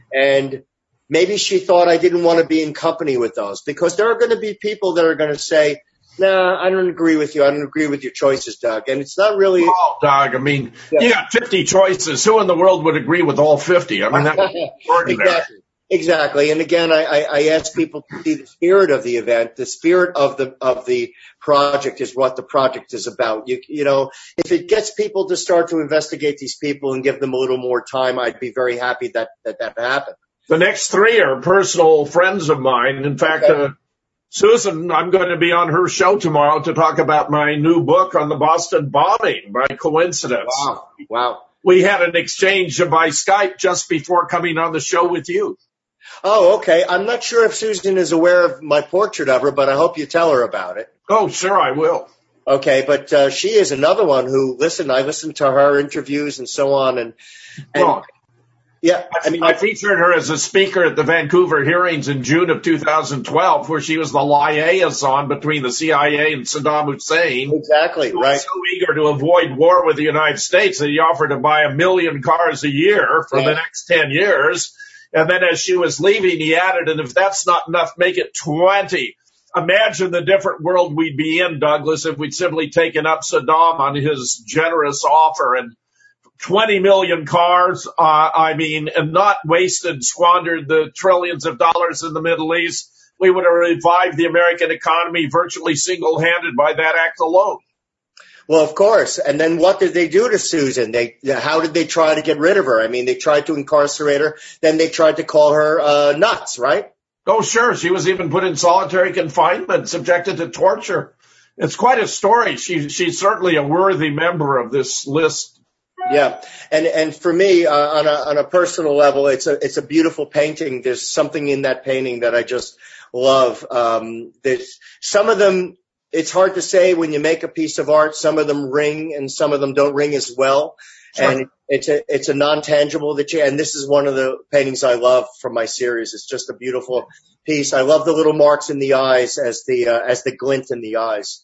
And maybe she thought I didn't want to be in company with those, because there are going to be people that are going to say, nah, I don't agree with you. I don't agree with your choices, Doug. And it's not really. Oh, Doug, I mean, yeah. you got fifty choices. Who in the world would agree with all fifty? I mean, that's extraordinary. Exactly. Exactly. And again, I, I, I ask people to see the spirit of the event. The spirit of the, of the project is what the project is about. You, you know, if it gets people to start to investigate these people and give them a little more time, I'd be very happy that that, that happened. The next three are personal friends of mine. In fact, okay. uh, Susan, I'm going to be on her show tomorrow to talk about my new book on the Boston bombing, by coincidence. Wow. Wow. We had an exchange by Skype just before coming on the show with you. Oh, okay. I'm not sure if Susan is aware of my portrait of her, but I hope you tell her about it. Oh, sure, I will. Okay, but uh, she is another one who, listen, I listened to her interviews and so on, and, and well, yeah, I mean, I featured her as a speaker at the Vancouver hearings in June of two thousand twelve, where she was the liaison between the C I A and Saddam Hussein. Exactly, right. He was so eager to avoid war with the United States that he offered to buy a million cars a year for yeah. the next ten years. And then as she was leaving, he added, and if that's not enough, make it twenty. Imagine the different world we'd be in, Douglas, if we'd simply taken up Saddam on his generous offer and twenty million cars, uh, I mean, and not wasted, squandered the trillions of dollars in the Middle East. We would have revived the American economy virtually single-handed by that act alone. Well, of course. And then what did they do to Susan? They, how did they try to get rid of her? I mean, they tried to incarcerate her. Then they tried to call her uh, nuts, right? Oh, sure. She was even put in solitary confinement, subjected to torture. It's quite a story. She, she's certainly a worthy member of this list. Yeah, and and for me, uh, on a on a personal level, it's a it's a beautiful painting. There's something in that painting that I just love. Um, there's some of them. It's hard to say when you make a piece of art. Some of them ring, and some of them don't ring as well. Sure. And it's a it's a non-tangible that you. And this is one of the paintings I love from my series. It's just a beautiful piece. I love the little marks in the eyes as the uh, as the glint in the eyes.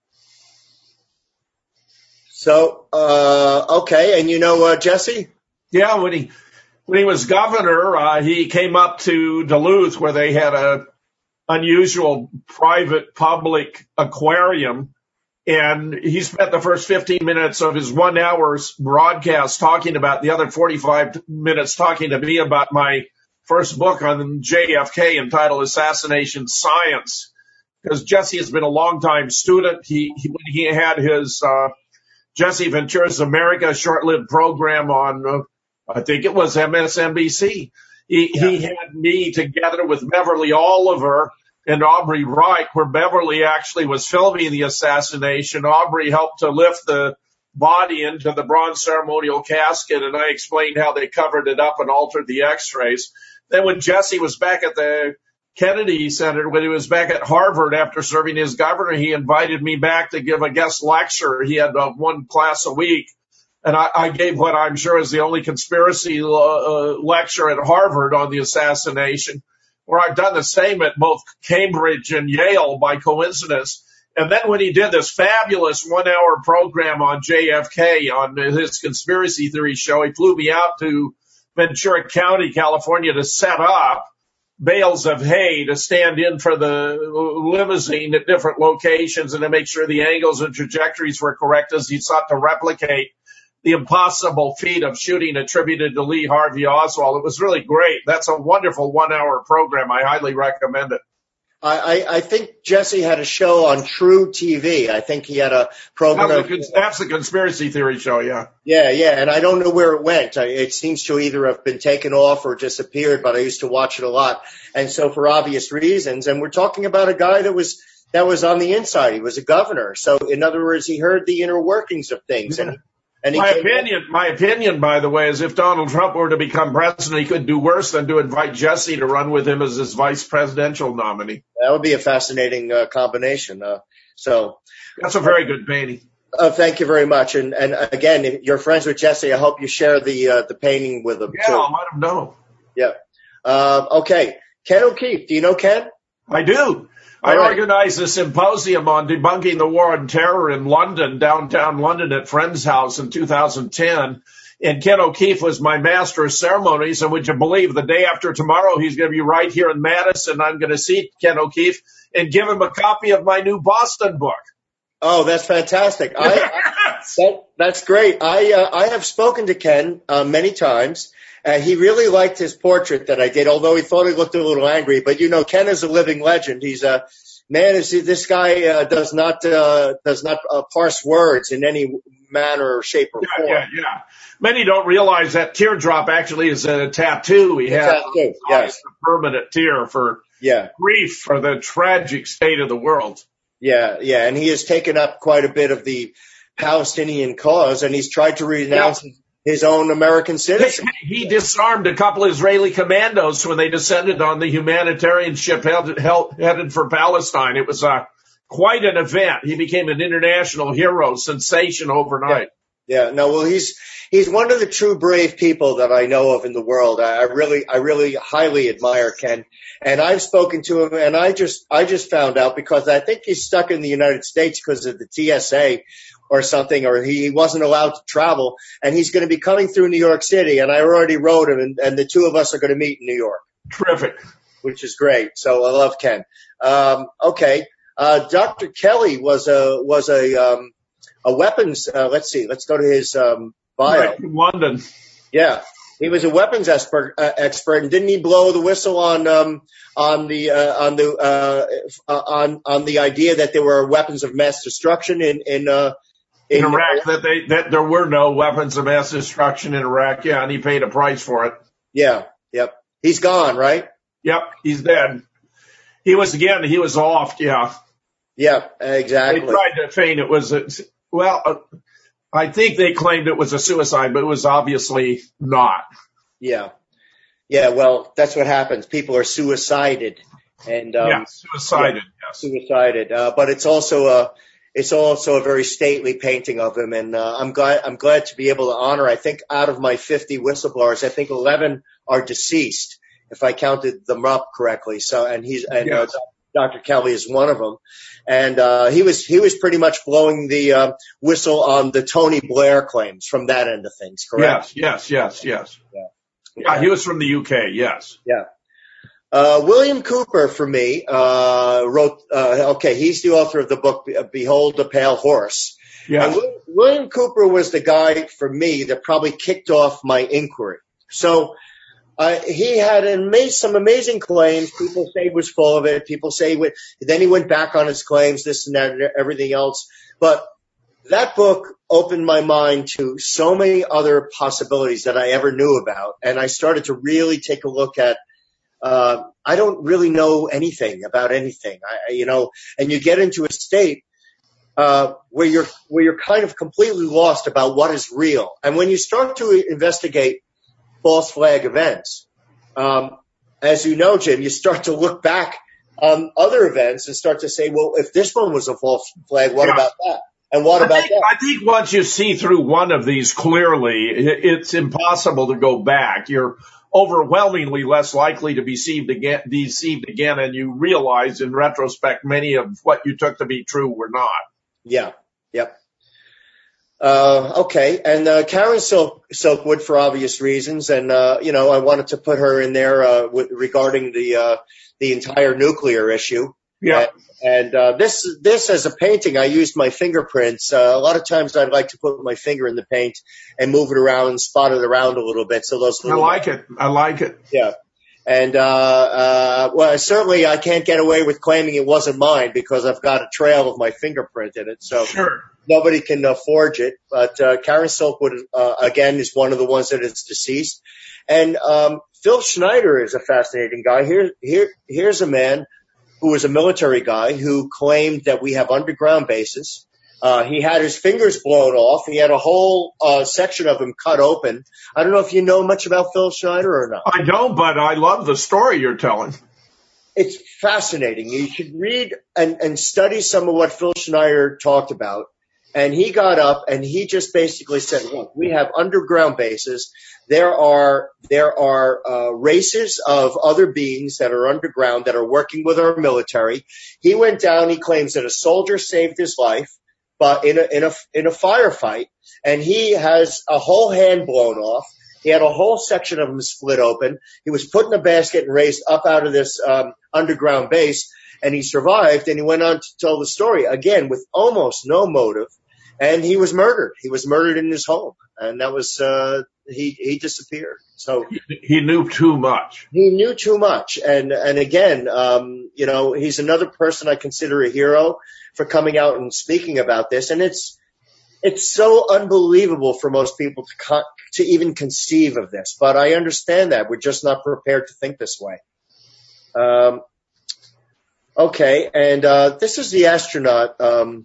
So, uh, okay. And you know, uh, Jesse? Yeah, when he, when he was governor, uh, he came up to Duluth where they had a unusual private public aquarium. And he spent the first fifteen minutes of his one hour's broadcast talking about the other forty-five minutes talking to me about my first book on J F K entitled Assassination Science. Because Jesse has been a longtime student. He, he when he had his, uh, Jesse Ventura's America short-lived program on, uh, I think it was M S N B C. He, yeah. he had me together with Beverly Oliver and Aubrey Reich, where Beverly actually was filming the assassination. Aubrey helped to lift the body into the bronze ceremonial casket, and I explained how they covered it up and altered the x-rays. Then when Jesse was back at the Kennedy Center, when he was back at Harvard after serving as governor, he invited me back to give a guest lecture. He had uh, one class a week, and I, I gave what I'm sure is the only conspiracy uh, lecture at Harvard on the assassination, where I've done the same at both Cambridge and Yale by coincidence. And then when he did this fabulous one-hour program on J F K on his conspiracy theory show, he flew me out to Ventura County, California, to set up bales of hay to stand in for the limousine at different locations and to make sure the angles and trajectories were correct as he sought to replicate the impossible feat of shooting attributed to Lee Harvey Oswald. It was really great. That's a wonderful one-hour program. I highly recommend it. I, I think Jesse had a show on True T V. I think he had a program. That's the, that's the conspiracy theory show, yeah. Yeah, yeah, and I don't know where it went. It seems to either have been taken off or disappeared, but I used to watch it a lot. And so for obvious reasons, and we're talking about a guy that was that was on the inside. He was a governor. So in other words, he heard the inner workings of things. And, and he my came opinion, up. my opinion, by the way, is if Donald Trump were to become president, he could do worse than to invite Jesse to run with him as his vice presidential nominee. That would be a fascinating uh, combination. Uh, so that's a very good painting. Uh, thank you very much. And, and again, if you're friends with Jesse, I hope you share the uh, the painting with him. Yeah, too. I'll let him know. Yeah. Uh, okay. Ken O'Keefe. Do you know Ken? I do. I right. organized a symposium on debunking the war on terror in London, downtown London, at Friend's house in two thousand ten. And Ken O'Keefe was my master of ceremonies. And would you believe the day after tomorrow, he's going to be right here in Madison. I'm going to see Ken O'Keefe and give him a copy of my new Boston book. Oh, that's fantastic. I, I, that, that's great. I, uh, I have spoken to Ken uh, many times. Uh, he really liked his portrait that I did, although he thought he looked a little angry. But, you know, Ken is a living legend. He's a man. Is this guy uh, does not uh, does not uh, parse words in any manner or shape or yeah, form. Yeah, yeah. Many don't realize that teardrop actually is a tattoo. He a has tattoo, yes. a permanent tear for yeah. grief for the tragic state of the world. Yeah, yeah. And he has taken up quite a bit of the Palestinian cause, and he's tried to renounce yeah. his own American citizen. He disarmed a couple of Israeli commandos when they descended on the humanitarian ship headed, headed for Palestine. It was uh, quite an event. He became an international hero, sensation overnight. Yeah, yeah. No, well, he's he's one of the true brave people that I know of in the world. I, I really, I really highly admire Ken. And I've spoken to him, and I just, I just found out because I think he's stuck in the United States because of the T S A or something, or he wasn't allowed to travel, and he's going to be coming through New York City, and I already wrote him, and, and the two of us are going to meet in New York. Terrific. Which is great. So I love Ken. Um, okay. Uh, Doctor Kelly was a, was a, um, a weapons, uh, let's see, let's go to his, um, bio. Right, from London. Yeah. He was a weapons expert, uh, expert, and didn't he blow the whistle on um, on the uh, on the uh, on on the idea that there were weapons of mass destruction in in uh, in, in Iraq? That they that there were no weapons of mass destruction in Iraq. Yeah, and he paid a price for it. Yeah. Yep. He's gone, right? Yep. He's dead. He was again. He was off. Yeah. Yeah. Exactly. They tried to feign it was a, well. Uh, I think they claimed it was a suicide, but it was obviously not. Yeah. Yeah, well, that's what happens. People are suicided. And, um, yeah, suicided, yeah, yes. Suicided. Uh, but it's also a, it's also a very stately painting of him. And, uh, I'm glad, I'm glad to be able to honor, I think out of my fifty whistleblowers, I think eleven are deceased, if I counted them up correctly. So, and he's, and, yes. uh, Doctor Kelly is one of them. And, uh, he was, he was pretty much blowing the, uh, whistle on the Tony Blair claims from that end of things, correct? Yes, yes, yes, yes. Yeah. Yeah, yeah he was from the U K, yes. Yeah. Uh, William Cooper, for me, uh, wrote, uh, okay, he's the author of the book, Behold the Pale Horse. Yeah. And William Cooper was the guy, for me, that probably kicked off my inquiry. So, Uh, he had made some amazing claims. People say he was full of it. People say he went, then he went back on his claims, this and that, and everything else. But that book opened my mind to so many other possibilities that I ever knew about. And I started to really take a look at, uh, I don't really know anything about anything. I, you know, and you get into a state, uh, where you're, where you're kind of completely lost about what is real. And when you start to investigate false flag events. Um, as you know, Jim, you start to look back on other events and start to say, well, if this one was a false flag, what yeah. about that? And what I about think, that? I think once you see through one of these clearly, it's impossible to go back. You're overwhelmingly less likely to be deceived again, deceived again, and you realize in retrospect many of what you took to be true were not. Yeah, yep. Uh, okay, and uh, Karen Silk, Silkwood, for obvious reasons, and uh, you know, I wanted to put her in there uh, with, regarding the uh, the entire nuclear issue. Yeah. And, and uh, this this as a painting, I used my fingerprints. Uh, a lot of times, I'd like to put my finger in the paint and move it around and spot it around a little bit. So those. I like it. I like it. Yeah. And, uh, uh, well, certainly I can't get away with claiming it wasn't mine because I've got a trail of my fingerprint in it. So sure. Nobody can uh, forge it. But, uh, Karen Silkwood, uh, again, is one of the ones that is deceased. And, um, Phil Schneider is a fascinating guy. Here, here, here's a man who was a military guy who claimed that we have underground bases. Uh, he had his fingers blown off. He had a whole uh, section of him cut open. I don't know if you know much about Phil Schneider or not. I don't, but I love the story you're telling. It's fascinating. You should read and, and study some of what Phil Schneider talked about. And he got up and he just basically said, look, we have underground bases. There are there are uh, races of other beings that are underground that are working with our military. He went down. He claims that a soldier saved his life. But in a, in a, in a firefight, and he has a whole hand blown off. He had a whole section of him split open. He was put in a basket and raised up out of this, um, underground base, and he survived, and he went on to tell the story again with almost no motive, and he was murdered. He was murdered in his home, and that was, uh, he, he disappeared. So he, he knew too much. He knew too much. And, and again, um, you know, he's another person I consider a hero for coming out and speaking about this. And it's, it's so unbelievable for most people to con- to even conceive of this. But I understand that. We're just not prepared to think this way. Um, okay. And, uh, this is the astronaut, um,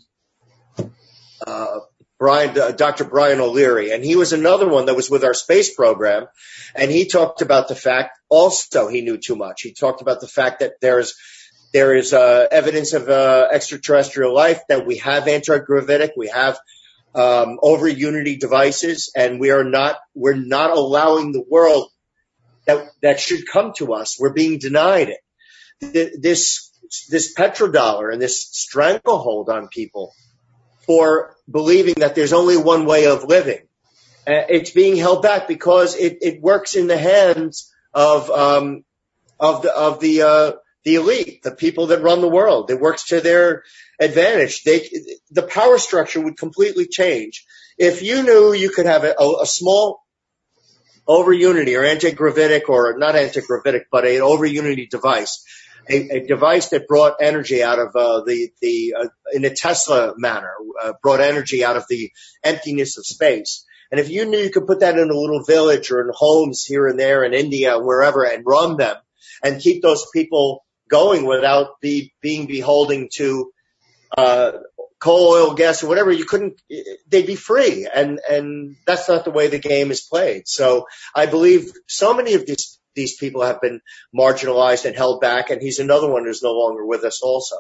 uh, Brian, uh, Doctor Brian O'Leary. And he was another one that was with our space program. And he talked about the fact also he knew too much. He talked about the fact that there's, There is uh, evidence of uh, extraterrestrial life, that we have anti-gravitic, we have um, over unity devices, and we are not we're not allowing the world that that should come to us. We're being denied it. This this petrodollar and this stranglehold on people for believing that there's only one way of living. Uh, it's being held back because it, it works in the hands of um, of the of the uh, the elite, the people that run the world. It works to their advantage. They, the power structure would completely change. If you knew you could have a, a small over unity or anti-gravitic, or not anti-gravitic, but an over unity device, a, a device that brought energy out of uh, the, the uh, in a Tesla manner, uh, brought energy out of the emptiness of space. And if you knew you could put that in a little village or in homes here and there in India, wherever, and run them and keep those people going without be, being beholden to uh coal, oil, gas, or whatever, you couldn't, they'd be free. And, and that's not the way the game is played. So I believe so many of these, these people have been marginalized and held back. And he's another one who's no longer with us also.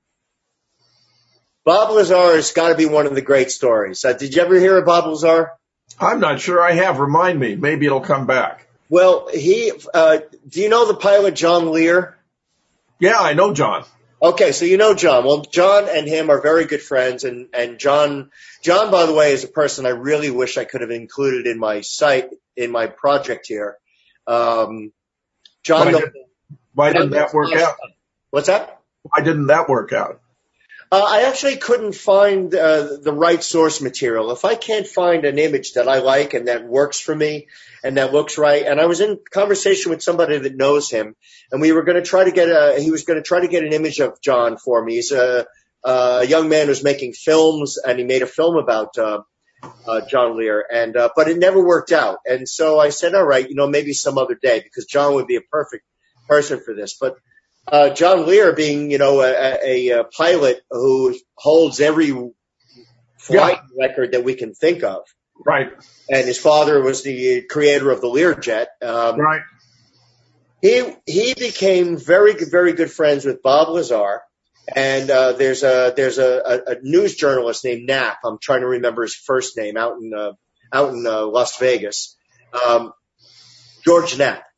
Bob Lazar has got to be one of the great stories. Uh, did you ever hear of Bob Lazar? I'm not sure I have. Remind me. Maybe it'll come back. Well, he, uh, do you know the pilot John Lear? Yeah, I know John. Okay, so you know John. Well, John and him are very good friends, and, and John, John, by the way, is a person I really wish I could have included in my site, in my project here. Um, John, why, did, why didn't that work out? What's that? Why didn't that work out? Uh, I actually couldn't find uh, the right source material. If I can't find an image that I like and that works for me and that looks right, and I was in conversation with somebody that knows him, and we were going to try to get a, he was going to try to get an image of John for me. He's a, a young man who's making films, and he made a film about uh, uh, John Lear, and uh, but it never worked out. And so I said, all right, you know, maybe some other day, because John would be a perfect person for this. But Uh, John Lear being, you know, a, a, a pilot who holds every flight yeah. record that we can think of. Right. And his father was the creator of the Learjet. Um, right. He, he became very, very good friends with Bob Lazar. And, uh, there's a, there's a, a news journalist named Knapp. I'm trying to remember his first name out in, uh, out in, uh, Las Vegas. Um, George Knapp.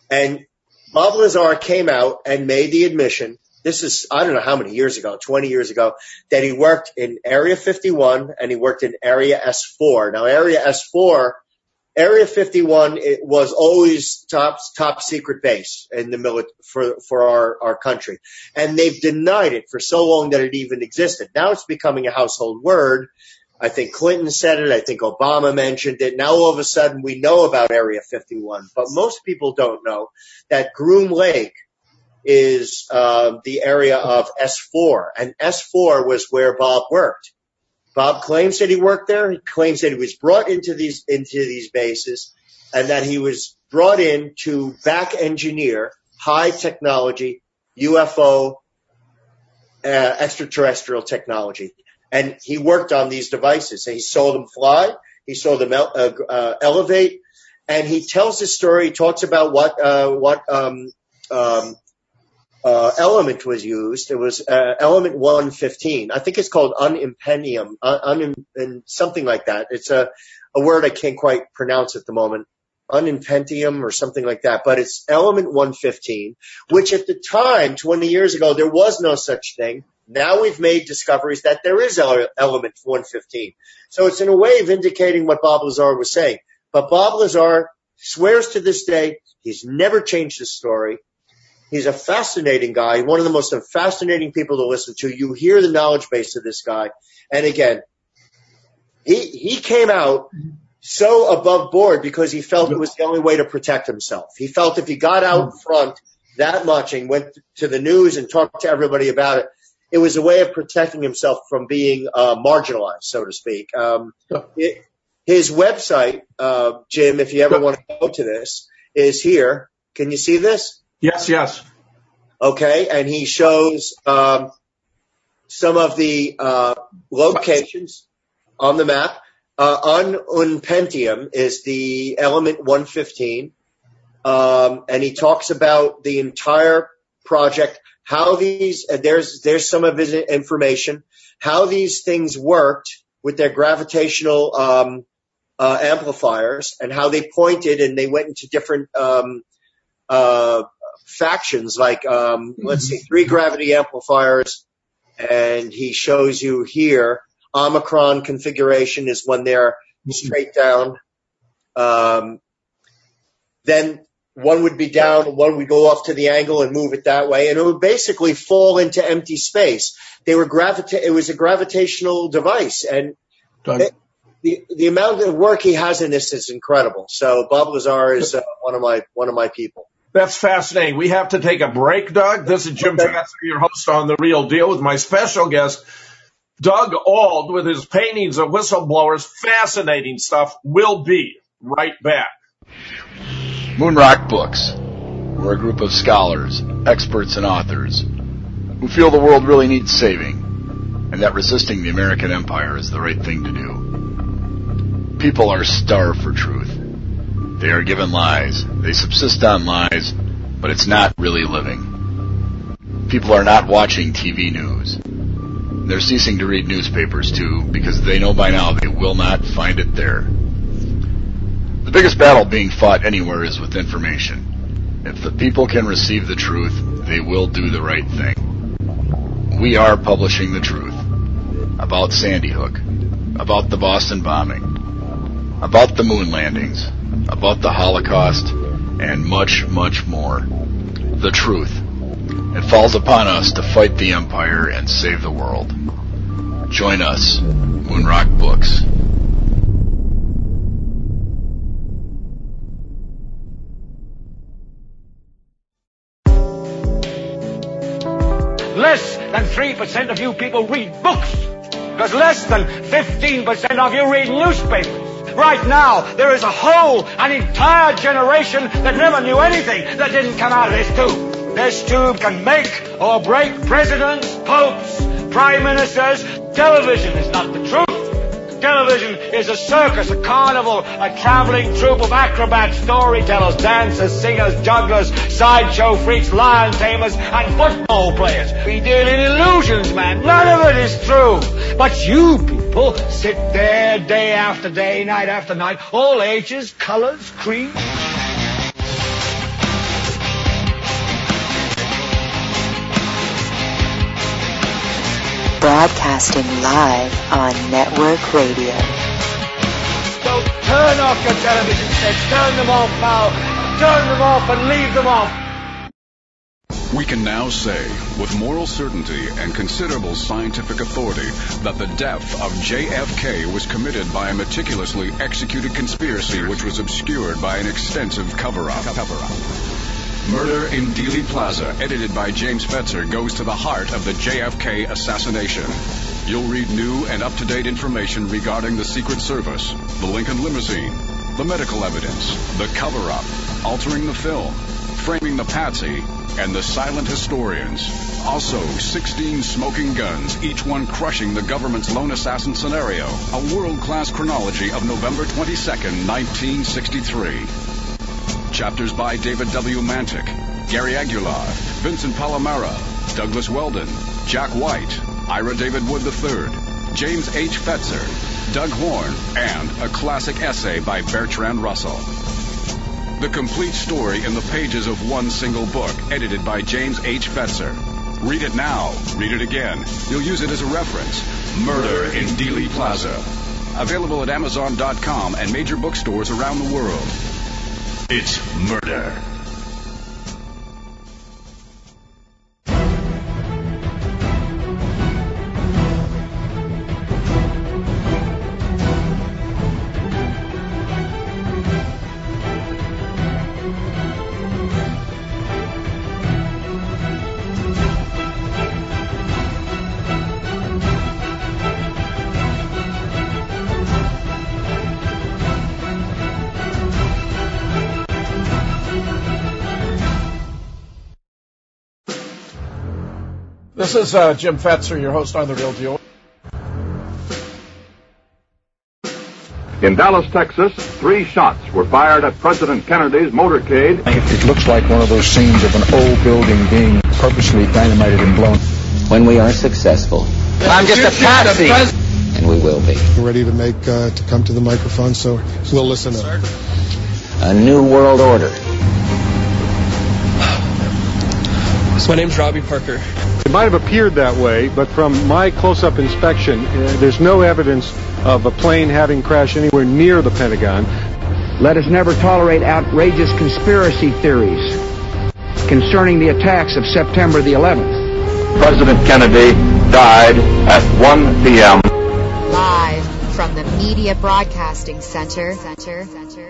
And Bob Lazar came out and made the admission, this is, I don't know how many years ago, twenty years ago, that he worked in Area fifty-one and he worked in Area S four. Now, Area S four, Area fifty-one, it was always top, top secret base in the military for, for our, our country. And they've denied it for so long that it even existed. Now it's becoming a household word. I think Clinton said it. I think Obama mentioned it. Now all of a sudden we know about Area fifty-one, but most people don't know that Groom Lake is uh, the area of S four, and S four was where Bob worked. Bob claims that he worked there. He claims that he was brought into these into these bases, and that he was brought in to back engineer high technology U F O uh, extraterrestrial technology. And he worked on these devices. And he saw them fly. He saw them uh, uh, elevate. And he tells his story. He talks about what uh, what um, um, uh, element was used. It was uh, element one fifteen. I think it's called unimpentium, uh, un- something like that. It's a, a word I can't quite pronounce at the moment. Unimpentium or something like that. But it's element one fifteen, which at the time, twenty years ago, there was no such thing. Now we've made discoveries that there is element one fifteen. So it's in a way vindicating what Bob Lazar was saying. But Bob Lazar swears to this day he's never changed his story. He's a fascinating guy, one of the most fascinating people to listen to. You hear the knowledge base of this guy. And again, he he came out so above board because he felt it was the only way to protect himself. He felt if he got out front that much and went to the news and talked to everybody about it, it was a way of protecting himself from being uh, marginalized, so to speak. Um, it, his website, uh, Jim, if you ever want to go to this, is here. Can you see this? Yes, yes. Okay, and he shows um, some of the uh, locations on the map. Uh, Unimpentium is the element one fifteen, um, and he talks about the entire project. How these, uh, there's, there's some of his information, how these things worked with their gravitational, um, uh, amplifiers and how they pointed and they went into different, um, uh, factions, like, um, mm-hmm. let's see, three gravity amplifiers. And he shows you here, Omicron configuration is when they're straight down. Um, then, one would be down, and one would go off to the angle and move it that way, and it would basically fall into empty space. They were gravita- It was a gravitational device, and it, the the amount of work he has in this is incredible. So Bob Lazar is uh, one of my one of my people. That's fascinating. We have to take a break, Doug. This is Jim okay. Tratzker, your host on The Real Deal, with my special guest, Doug Auld, with his paintings of whistleblowers. Fascinating stuff. We'll be right back. Moonrock Books. We're a group of scholars, experts, and authors who feel the world really needs saving, and that resisting the American empire is the right thing to do. People are starved for truth. They are given lies. They subsist on lies, but it's not really living. People are not watching T V news. They're ceasing to read newspapers, too, because they know by now they will not find it there. The biggest battle being fought anywhere is with information. If the people can receive the truth, they will do the right thing. We are publishing the truth about Sandy Hook, about the Boston bombing, about the moon landings, about the Holocaust, and much, much more. The truth. It falls upon us to fight the empire and save the world. Join us, Moonrock Books. Less than three percent of you people read books, because less than fifteen percent of you read newspapers. Right now, there is a whole, an entire generation that never knew anything that didn't come out of this tube. This tube can make or break presidents, popes, prime ministers. Television is not the truth. Television is a circus, a carnival, a traveling troupe of acrobats, storytellers, dancers, singers, jugglers, sideshow freaks, lion tamers, and football players. We deal in illusions, man. None of it is true. But you people sit there day after day, night after night, all ages, colors, creeds. Broadcasting live on network radio. So turn off your television sets, turn them off now, turn them off and leave them off. We can now say, with moral certainty and considerable scientific authority, that the death of J F K was committed by a meticulously executed conspiracy which was obscured by an extensive cover-up. Cover-up. Murder in Dealey Plaza, edited by James Fetzer, goes to the heart of the J F K assassination. You'll read new and up-to-date information regarding the Secret Service, the Lincoln limousine, the medical evidence, the cover-up, altering the film, framing the patsy, and the silent historians. Also, sixteen smoking guns, each one crushing the government's lone assassin scenario. A world-class chronology of November twenty-second, nineteen sixty-three. Chapters by David W. Mantic, Gary Aguilar, Vincent Palomero, Douglas Weldon, Jack White, Ira David Wood the third, James H. Fetzer, Doug Horn, and a classic essay by Bertrand Russell. The complete story in the pages of one single book, edited by James H. Fetzer. Read it now. Read it again. You'll use it as a reference. Murder in Dealey Plaza. Available at Amazon dot com and major bookstores around the world. It's murder. This is uh, Jim Fetzer, your host on The Real Deal. In Dallas, Texas, three shots were fired at President Kennedy's motorcade. It looks like one of those scenes of an old building being purposely dynamited and blown. When we are successful, I'm just a patsy, and we will be. We're ready to make uh, to come to the microphone, so we'll listen up. A new world order. So my name's Robbie Parker. It might have appeared that way, but from my close-up inspection, uh, there's no evidence of a plane having crashed anywhere near the Pentagon. Let us never tolerate outrageous conspiracy theories concerning the attacks of September the eleventh. President Kennedy died at one p.m. Live from the Media Broadcasting Center. Center. Center.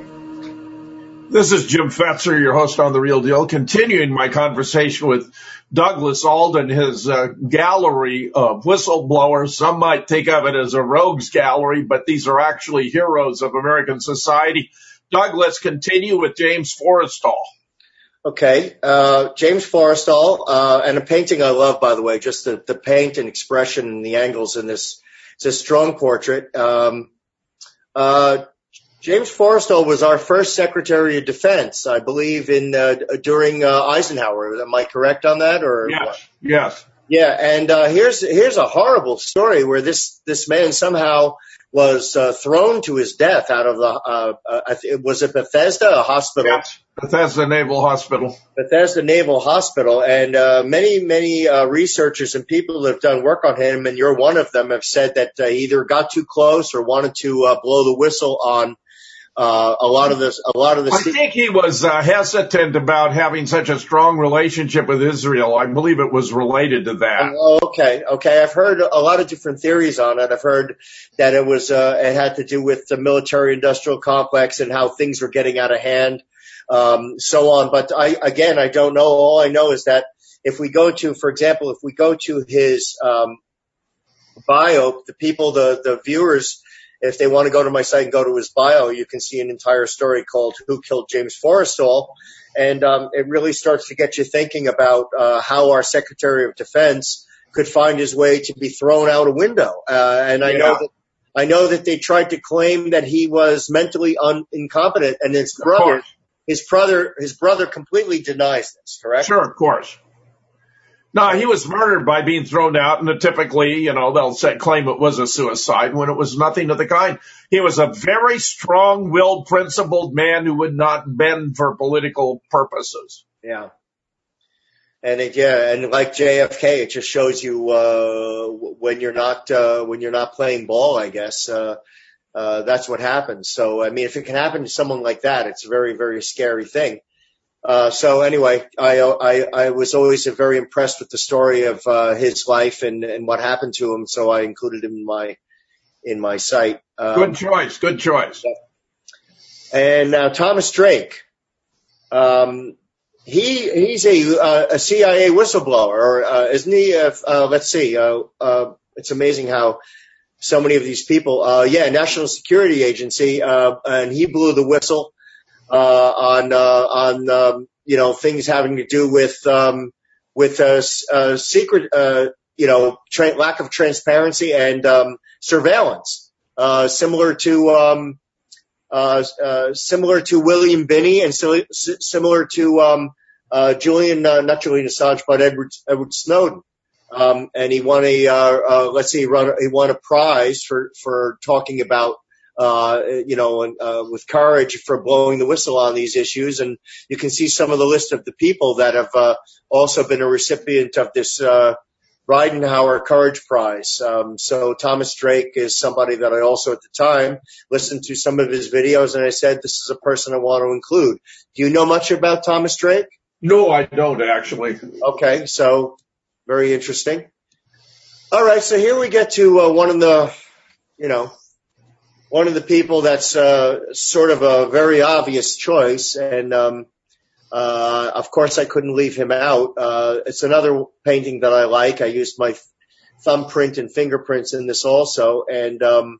This is Jim Fetzer, your host on The Real Deal, continuing my conversation with Douglas Alden, his uh, gallery of whistleblowers. Some might think of it as a rogues gallery, but these are actually heroes of American society. Doug, let's continue with James Forrestal. Okay, uh, James Forrestal, uh, and a painting I love, by the way, just the, the paint and expression and the angles in this. It's a strong portrait. Um, uh, James Forrestal was our first Secretary of Defense, I believe, in uh, during uh, Eisenhower. Am I correct on that? Or yes, what? Yes. Yeah, and uh, here's here's a horrible story where this this man somehow was uh, thrown to his death out of the uh, uh, was it Bethesda, a hospital? Yes, Bethesda Naval Hospital. Bethesda Naval Hospital, and uh, many many uh, researchers and people that have done work on him, and you're one of them, have said that uh, he either got too close or wanted to uh, blow the whistle on. Uh, a lot of this, a lot of this. I think he was uh, hesitant about having such a strong relationship with Israel. I believe it was related to that. Oh, okay, okay. I've heard a lot of different theories on it. I've heard that it was, uh, it had to do with the military-industrial complex and how things were getting out of hand, um, so on. But I, again, I don't know. All I know is that if we go to, for example, if we go to his um, bio, the people, the the viewers. If they want to go to my site and go to his bio, you can see an entire story called Who Killed James Forrestal. And um, it really starts to get you thinking about uh, how our Secretary of Defense could find his way to be thrown out a window. Uh, and I yeah. know that I know that they tried to claim that he was mentally un- incompetent, and his brother, his brother, his brother completely denies this. Correct? Sure, of course. No, he was murdered by being thrown out, and typically, you know, they'll say, claim it was a suicide when it was nothing of the kind. He was a very strong-willed, principled man who would not bend for political purposes. Yeah. And it, yeah, and like J F K, it just shows you uh, when you're not uh, when you're not playing ball. I guess uh, uh, that's what happens. So I mean, if it can happen to someone like that, it's a very very scary thing. Uh, so anyway, I, I I was always very impressed with the story of uh, his life and, and what happened to him. So I included him in my in my site. Um, good choice. Good choice. And uh, Thomas Drake. Um, He he's a uh, a C I A whistleblower, uh, isn't he? Uh, uh, let's see. Uh, uh, it's amazing how so many of these people. Uh, yeah, National Security Agency, uh, and he blew the whistle uh, on uh, on um, you know things having to do with um, with uh, uh, secret uh, you know tra- lack of transparency and um, surveillance, uh, similar to. Um, Uh, uh, similar to William Binney and so, similar to um, uh, Julian, uh, not Julian Assange, but Edward, Edward Snowden. Um, and he won a, uh, uh, let's see, he won, he won a prize for, for talking about, uh, you know, uh, with courage for blowing the whistle on these issues. And you can see some of the list of the people that have uh, also been a recipient of this uh Ridenhour Courage Prize. Um, so Thomas Drake is somebody that I also at the time listened to some of his videos, and I said, this is a person I want to include. Do you know much about Thomas Drake? No, I don't actually. Okay, so very interesting. All right, so here we get to uh, one of the, you know, one of the people that's uh, sort of a very obvious choice, and um, Uh, of course, I couldn't leave him out. Uh, it's another painting that I like. I used my thumbprint and fingerprints in this also. And um,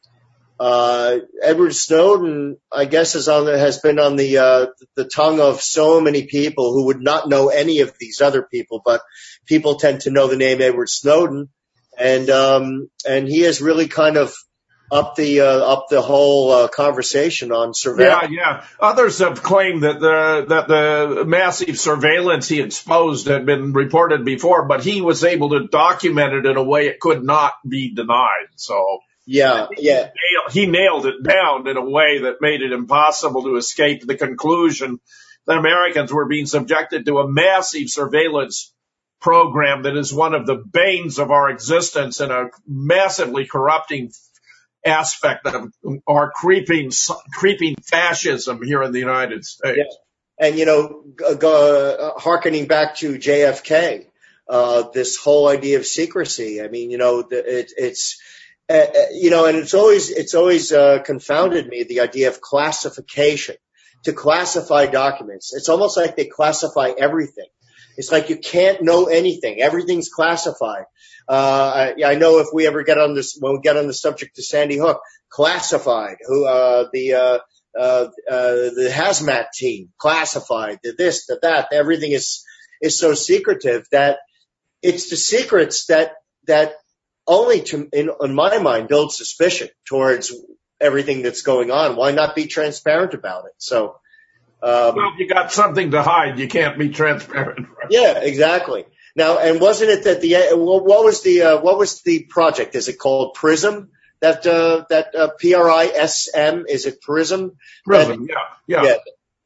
uh, Edward Snowden, I guess, is on the, has been on the uh, the tongue of so many people who would not know any of these other people, but people tend to know the name Edward Snowden, and um, and he has really kind of up the uh, up the whole uh, conversation on surveillance. Yeah, yeah. Others have claimed that the that the massive surveillance he exposed had been reported before, but he was able to document it in a way it could not be denied. So yeah, yeah, he nailed, he nailed it down in a way that made it impossible to escape the conclusion that Americans were being subjected to a massive surveillance program that is one of the banes of our existence and a massively corrupting aspect of our creeping, creeping fascism here in the United States. Yeah. And, you know, go, uh, hearkening back to J F K, uh, this whole idea of secrecy. I mean, you know, it, it's, uh, you know, and it's always, it's always, uh, confounded me, the idea of classification, to classify documents. It's almost like they classify everything. It's like you can't know anything. Everything's classified. Uh, I, I know if we ever get on this, when we get on the subject of Sandy Hook, classified, who, uh, the, uh, uh, uh, the hazmat team, classified, the this, the that, everything is, is so secretive that it's the secrets that, that only to, in, in my mind, build suspicion towards everything that's going on. Why not be transparent about it? So, Um, well, if you got something to hide, you can't be transparent. Right? Yeah, exactly. Now, and wasn't it that the what was the uh, what was the project? Is it called PRISM? That uh, that uh, P R I S M? Is it PRISM? PRISM, that, yeah, yeah. yeah.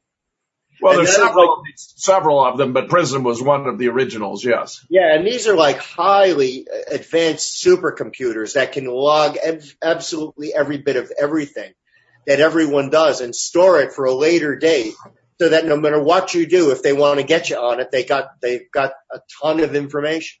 Well, And there's several, like, of these, several of them, but PRISM was one of the originals. Yes. Yeah, and these are like highly advanced supercomputers that can log ev- absolutely every bit of everything that everyone does and store it for a later date, so that no matter what you do, if they want to get you on it, they got they've got a ton of information.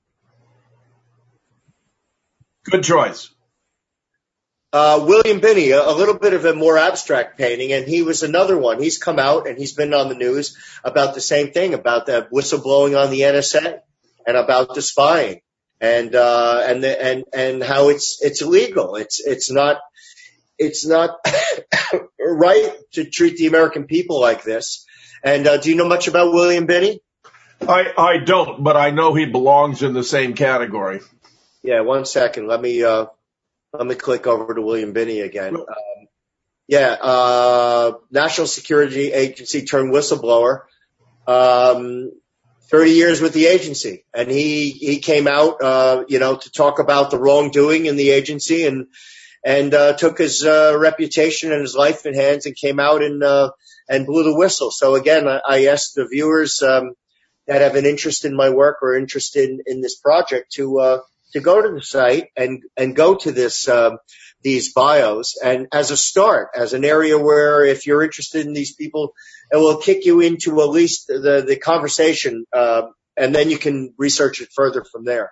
Good choice. Uh, William Binney, a, a little bit of a more abstract painting, and he was another one. He's come out and he's been on the news about the same thing, about the whistleblowing on the N S A and about the spying and uh, and the, and and how it's it's illegal. It's it's not. It's not right to treat the American people like this. And uh, do you know much about William Binney? I, I don't, but I know he belongs in the same category. Yeah, one second. Let me uh, let me click over to William Binney again. Um, yeah, uh, National Security Agency turned whistleblower. Um, thirty years with the agency, and he he came out, uh, you know, to talk about the wrongdoing in the agency and. and uh, took his uh, reputation and his life in hands and came out and uh, and blew the whistle. So again, I, I asked the viewers, um, that have an interest in my work or interested in, in this project to uh, to go to the site and and go to this um, these bios, and as a start, as an area where if you're interested in these people, it will kick you into at least the the conversation, uh, and then you can research it further from there.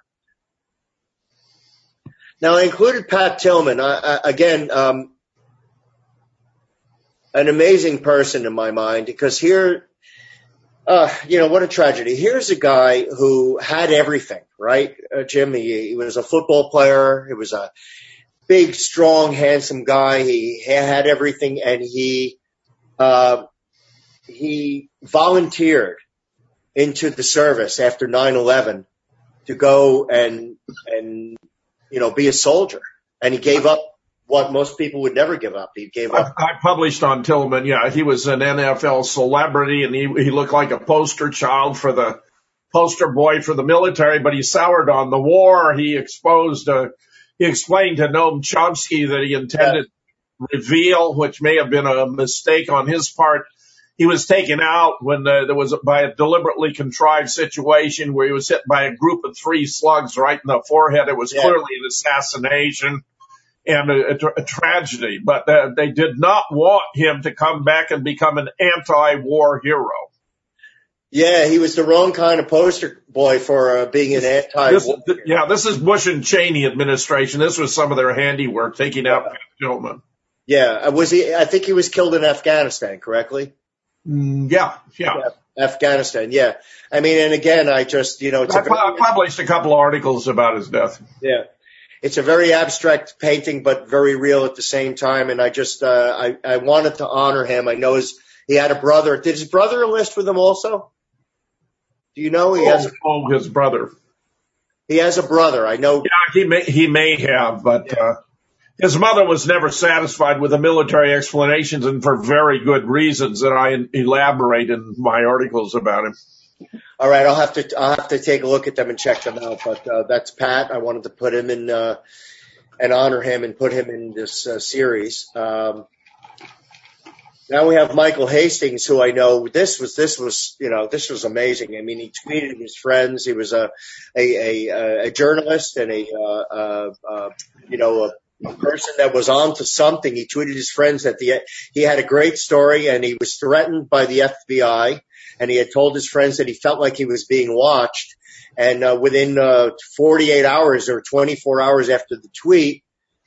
Now, I included Pat Tillman. I, I, again, um, an amazing person in my mind, because here, uh, you know, what a tragedy. Here's a guy who had everything, right, uh, Jim? He, he was a football player. He was a big, strong, handsome guy. He had everything, and he uh, he volunteered into the service after nine eleven to go and and you know, be a soldier. And he gave up what most people would never give up. He gave up. I, I published on Tillman. Yeah, he was an N F L celebrity, and he, he looked like a poster child for the poster boy for the military, but he soured on the war. He exposed, uh, he explained to Noam Chomsky that he intended to reveal, which may have been a mistake on his part. He was taken out when uh, there was a, by a deliberately contrived situation where he was hit by a group of three slugs right in the forehead. It was yeah. clearly an assassination and a, a, a tragedy, but uh, they did not want him to come back and become an anti-war hero. Yeah, he was the wrong kind of poster boy for uh, being an anti-war this, hero. Th- yeah, this is Bush and Cheney administration. This was some of their handiwork, taking out Pat Tillman. Yeah, was he? I think he was killed in Afghanistan, correctly? Yeah, yeah, yeah. Afghanistan, yeah. I mean, and again, I just, you know, it's I, a very, I published a couple of articles about his death. Yeah. It's a very abstract painting, but very real at the same time. And I just, uh, I, I wanted to honor him. I know his, he had a brother. Did his brother enlist with him also? Do you know? He oh, has a, oh, his brother. He has a brother. I know. Yeah, he may, he may have, but, yeah. uh, his mother was never satisfied with the military explanations, and for very good reasons that I elaborate in my articles about him. All right, I'll have to I'll have to take a look at them and check them out. But uh, that's Pat. I wanted to put him in uh, and honor him and put him in this uh, series. Um, now we have Michael Hastings, who I know. This was this was you know this was amazing. I mean, he tweeted his friends. He was a a a, a journalist and a uh, uh, uh, you know a. A person that was on to something. He tweeted his friends that the he had a great story, and he was threatened by the F B I, and he had told his friends that he felt like he was being watched. And uh, within uh, forty-eight hours or twenty-four hours after the tweet,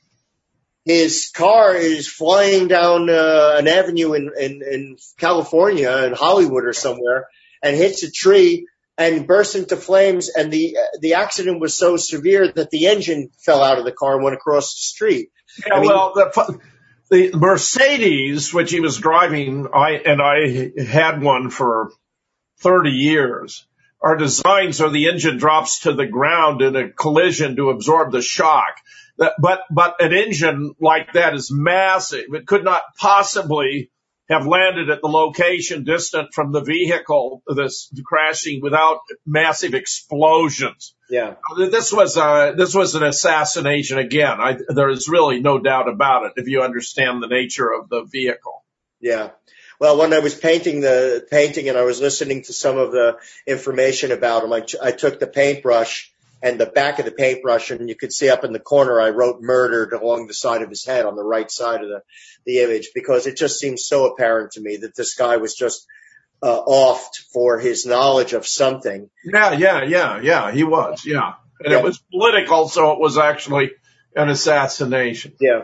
his car is flying down uh, an avenue in, in, in California, in Hollywood or somewhere, and hits a tree and burst into flames, and the the accident was so severe that the engine fell out of the car and went across the street. Yeah, I mean, well, the, the Mercedes, which he was driving, I and I had one for thirty years, are designed so the engine drops to the ground in a collision to absorb the shock. That, but but an engine like that is massive. It could not possibly have landed at the location distant from the vehicle that's crashing without massive explosions. Yeah. This was uh this was an assassination again. I, there is really no doubt about it if you understand the nature of the vehicle. Yeah. Well, when I was painting the painting and I was listening to some of the information about him, I, I took the paintbrush and the back of the paintbrush, and you could see up in the corner, I wrote murdered along the side of his head on the right side of the, the image, because it just seems so apparent to me that this guy was just uh, offed for his knowledge of something. Yeah, yeah, yeah, yeah, he was, yeah. And yeah. It was political, so it was actually an assassination. Yeah.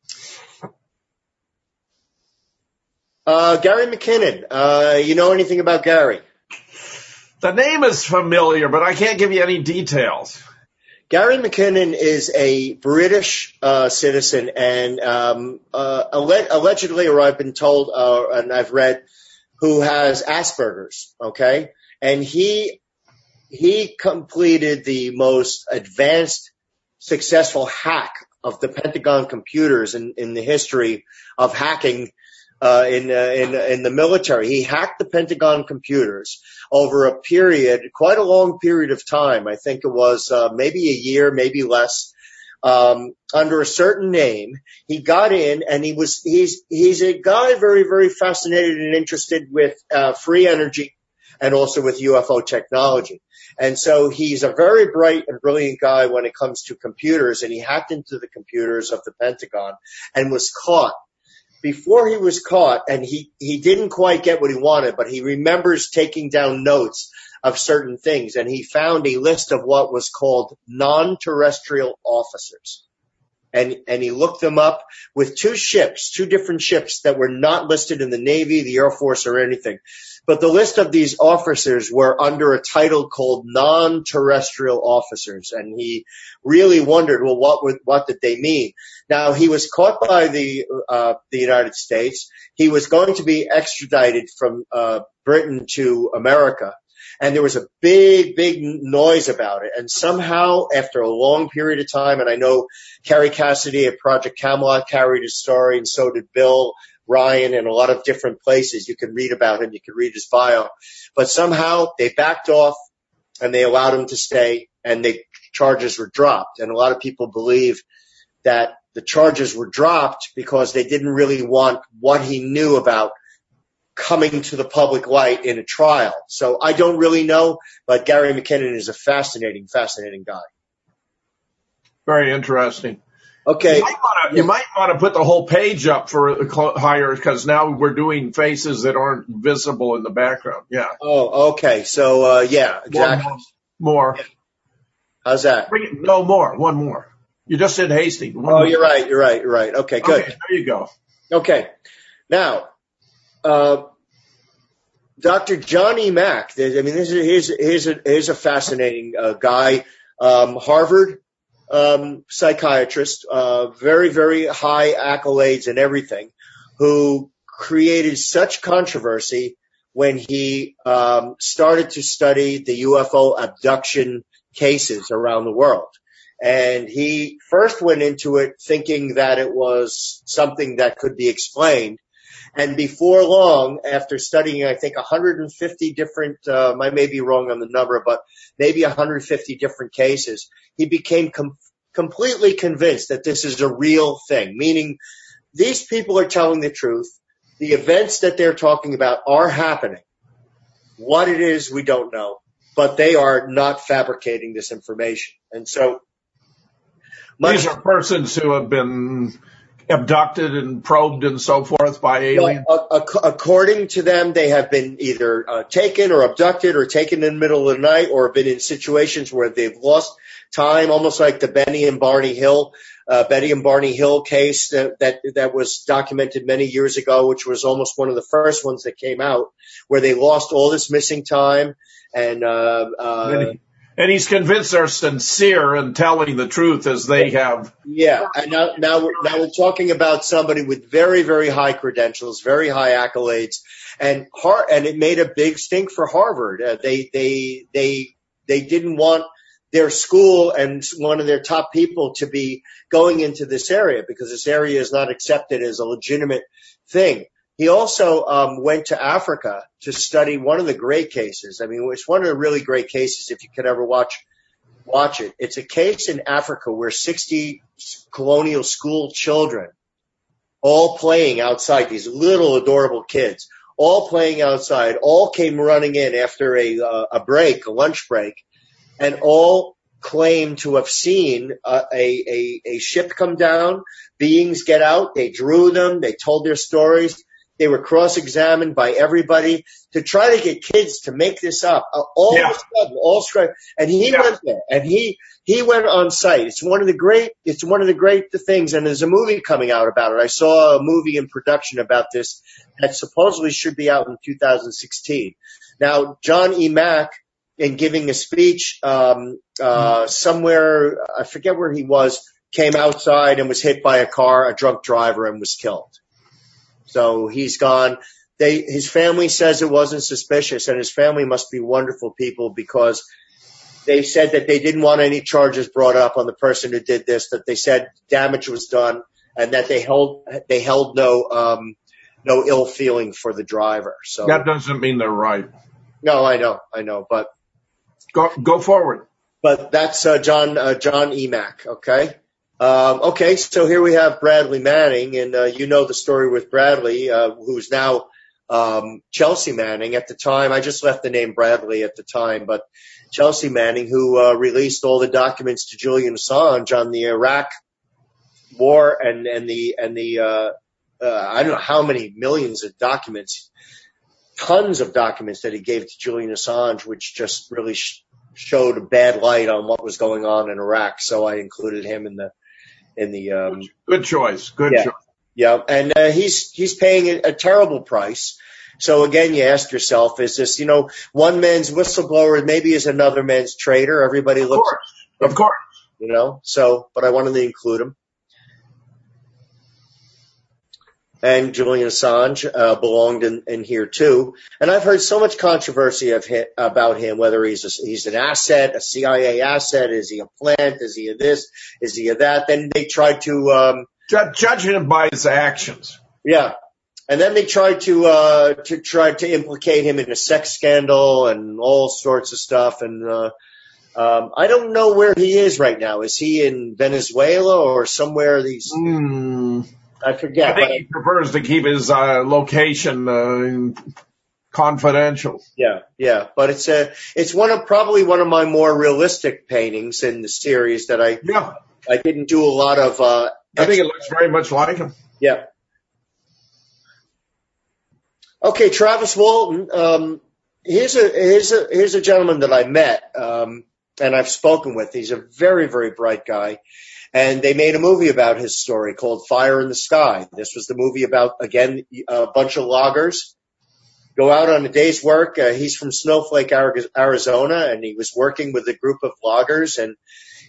Uh, Gary McKinnon, uh, you know anything about Gary? The name is familiar, but I can't give you any details. Gary McKinnon is a British uh, citizen, and um, uh, alle- allegedly, or I've been told, uh, and I've read, who has Asperger's. Okay, and he he completed the most advanced, successful hack of the Pentagon computers in, in the history of hacking. Uh, in, uh, in, in the military. He hacked the Pentagon computers over a period, quite a long period of time. I think it was, uh, maybe a year, maybe less, um, under a certain name. He got in, and he was, he's, he's a guy very, very fascinated and interested with, uh, free energy, and also with U F O technology. And so he's a very bright and brilliant guy when it comes to computers, and he hacked into the computers of the Pentagon and was caught. Before he was caught, and he, he didn't quite get what he wanted, but he remembers taking down notes of certain things, and he found a list of what was called non-terrestrial officers. And, and he looked them up with two ships, two different ships that were not listed in the Navy, the Air Force, or anything. But the list of these officers were under a title called non-terrestrial officers. And he really wondered, well, what would, what did they mean? Now, he was caught by the, uh, the United States. He was going to be extradited from, uh, Britain to America. And there was a big, big noise about it. And somehow, after a long period of time, and I know Kerry Cassidy at Project Camelot carried his story, and so did Bill Ryan in a lot of different places. You can read about him. You can read his bio. But somehow they backed off and they allowed him to stay, and the charges were dropped. And a lot of people believe that the charges were dropped because they didn't really want what he knew about coming to the public light in a trial. So I don't really know, but Gary McKinnon is a fascinating, fascinating guy. Very interesting. Okay. You might want to, you might want to put the whole page up for higher, because now we're doing faces that aren't visible in the background. Yeah. Oh, okay. So, uh, yeah, exactly. More. more. Yeah. How's that? Bring it, no more. One more. You just said Hastings. One oh, more. you're right. You're right. You're right. Okay, good. Okay, there you go. Okay. Now, Uh, Doctor John E. Mack, I mean, this is, here's, here's, a, here's a fascinating uh, guy, um, Harvard um, psychiatrist, uh, very, very high accolades and everything, who created such controversy when he um, started to study the U F O abduction cases around the world. And he first went into it thinking that it was something that could be explained. And before long, after studying, I think, one hundred fifty different, um, I may be wrong on the number, but maybe one hundred fifty different cases, he became com- completely convinced that this is a real thing, meaning these people are telling the truth. The events that they're talking about are happening. What it is, we don't know, but they are not fabricating this information. And so much- these are persons who have been abducted and probed and so forth by aliens? Well, uh, according to them, they have been either uh, taken or abducted or taken in the middle of the night, or been in situations where they've lost time, almost like the Benny and Barney Hill, uh, Betty and Barney Hill case that, that, that was documented many years ago, which was almost one of the first ones that came out, where they lost all this missing time. And, uh, uh, And he's convinced they're sincere in telling the truth as they have. Yeah, and now, now, we're, now we're talking about somebody with very, very high credentials, very high accolades, and Har- and it made a big stink for Harvard. Uh, they, they, they, they didn't want their school and one of their top people to be going into this area because this area is not accepted as a legitimate thing. He also um, went to Africa to study one of the great cases. I mean, it's one of the really great cases if you could ever watch watch it. It's a case in Africa where sixty colonial school children, all playing outside, these little adorable kids, all playing outside, all came running in after a, uh, a break, a lunch break, and all claimed to have seen uh, a, a, a ship come down, beings get out, they drew them, they told their stories. They were cross-examined by everybody to try to get kids to make this up. Uh, all yeah. of a sudden, all straight. And he yeah. went there, and he he went on site. It's one of the great. It's one of the great things. And there's a movie coming out about it. I saw a movie in production about this that supposedly should be out in two thousand sixteen. Now, John E. Mack, in giving a speech um, uh, mm. somewhere, I forget where he was, came outside and was hit by a car, a drunk driver, and was killed. So he's gone. They, his family says it wasn't suspicious, and his family must be wonderful people because they said that they didn't want any charges brought up on the person who did this, that they said damage was done, and that they held, they held no, um, no ill feeling for the driver. So that doesn't mean they're right. No, I know, I know, but go, go forward. But that's, uh, John, uh, John E. Mack. Okay. Um, okay, so here we have Bradley Manning, and uh, you know the story with Bradley, uh, who's now um, Chelsea Manning at the time. I just left the name Bradley at the time, but Chelsea Manning, who uh, released all the documents to Julian Assange on the Iraq War and and the and the uh, uh, I don't know how many millions of documents, tons of documents that he gave to Julian Assange, which just really sh- showed a bad light on what was going on in Iraq. So I included him in the in the um, good choice, good yeah, choice. Yeah, and uh, he's he's paying a, a terrible price. So again, you ask yourself, is this, you know, one man's whistleblower maybe is another man's traitor? Everybody Of looks, course, of course. you know. So, but I wanted to include him. And Julian Assange uh, belonged in, in here too. And I've heard so much controversy of him, about him, whether he's a, he's an asset, a C I A asset, is he a plant, is he a this, is he a that? Then they tried to um, Judge, judge him by his actions. Yeah. And then they tried to, uh, to try to implicate him in a sex scandal and all sorts of stuff. And, uh, um, I don't know where he is right now. Is he in Venezuela or somewhere these, mm. I forget. I think he prefers to keep his, uh, location, uh, confidential. Yeah. Yeah. But it's a, it's one of, probably one of my more realistic paintings in the series that I, yeah. I didn't do a lot of, uh, I think it looks very much like him. Yeah. Okay, Travis Walton. Um, here's a here's a here's a gentleman that I met um, and I've spoken with. He's a very very bright guy, and they made a movie about his story called Fire in the Sky. This was the movie about, again, a bunch of loggers go out on a day's work. Uh, he's from Snowflake, Arizona, and he was working with a group of loggers. And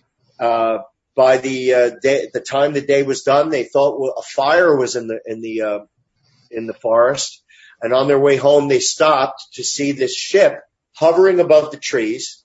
uh, by the uh, day, the time the day was done, they thought well, a fire was in the in the uh, in the forest. And on their way home, they stopped to see this ship hovering above the trees.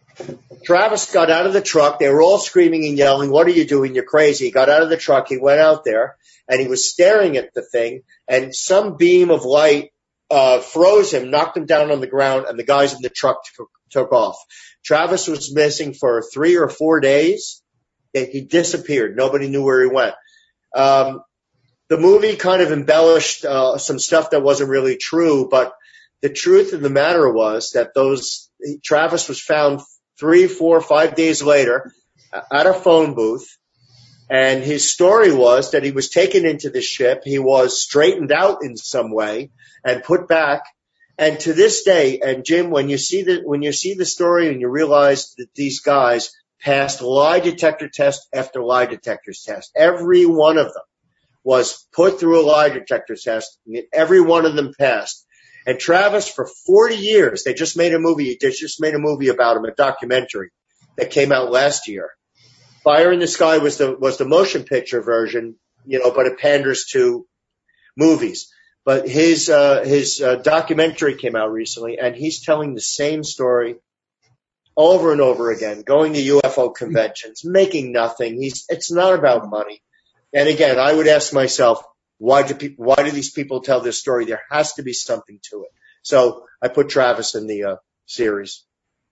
Travis got out of the truck. They were all screaming and yelling, "What are you doing? You're crazy." He got out of the truck. He went out there, and he was staring at the thing, and some beam of light uh froze him, knocked him down on the ground, and the guys in the truck t- took off. Travis was missing for three or four days. He disappeared. Nobody knew where he went. Um The movie kind of embellished uh, some stuff that wasn't really true, but the truth of the matter was that those Travis was found three, four, five days later at a phone booth, and his story was that he was taken into the ship. He was straightened out in some way and put back. And to this day, and Jim, when you see the when you see the story and you realize that these guys passed lie detector test after lie detector test, every one of them was put through a lie detector test, and every one of them passed. And Travis, for forty years, they just made a movie, they just made a movie about him, a documentary that came out last year. Fire in the Sky was the, was the motion picture version, you know, but it panders to movies. But his, uh, his, uh, documentary came out recently, and he's telling the same story over and over again, going to U F O conventions, making nothing. He's, it's not about money. And again, I would ask myself, why do people, why do these people tell this story? There has to be something to it. So I put Travis in the uh, series.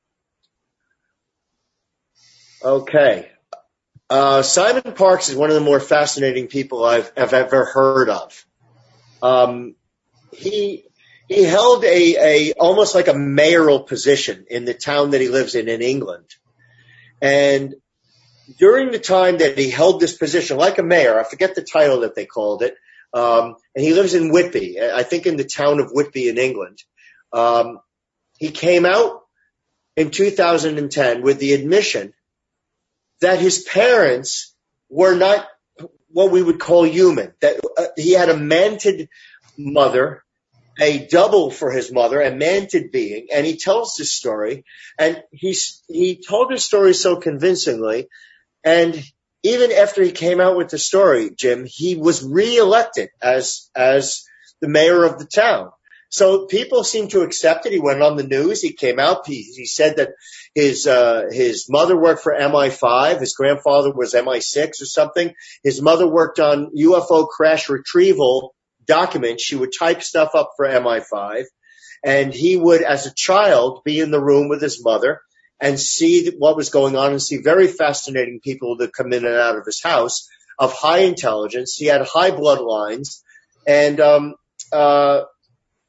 Okay. Uh, Simon Parkes is one of the more fascinating people I've, I've ever heard of. Um, he, he held a, a, almost like a mayoral position in the town that he lives in, in England. And during the time that he held this position, like a mayor, I forget the title that they called it, um, and he lives in Whitby, I think in the town of Whitby in England. Um, he came out in two thousand ten with the admission that his parents were not what we would call human, that uh, he had a manted mother, a double for his mother, a manted being, and he tells this story, and he's, he told his story so convincingly. And even after he came out with the story, Jim, he was reelected as as the mayor of the town. So people seem to accept it. He went on the news. He came out. He, he said that his uh, his mother worked for M I five. His grandfather was M I six or something. His mother worked on U F O crash retrieval documents. She would type stuff up for M I five. And he would, as a child, be in the room with his mother and see what was going on and see very fascinating people that come in and out of his house of high intelligence. He had high bloodlines. And um, uh,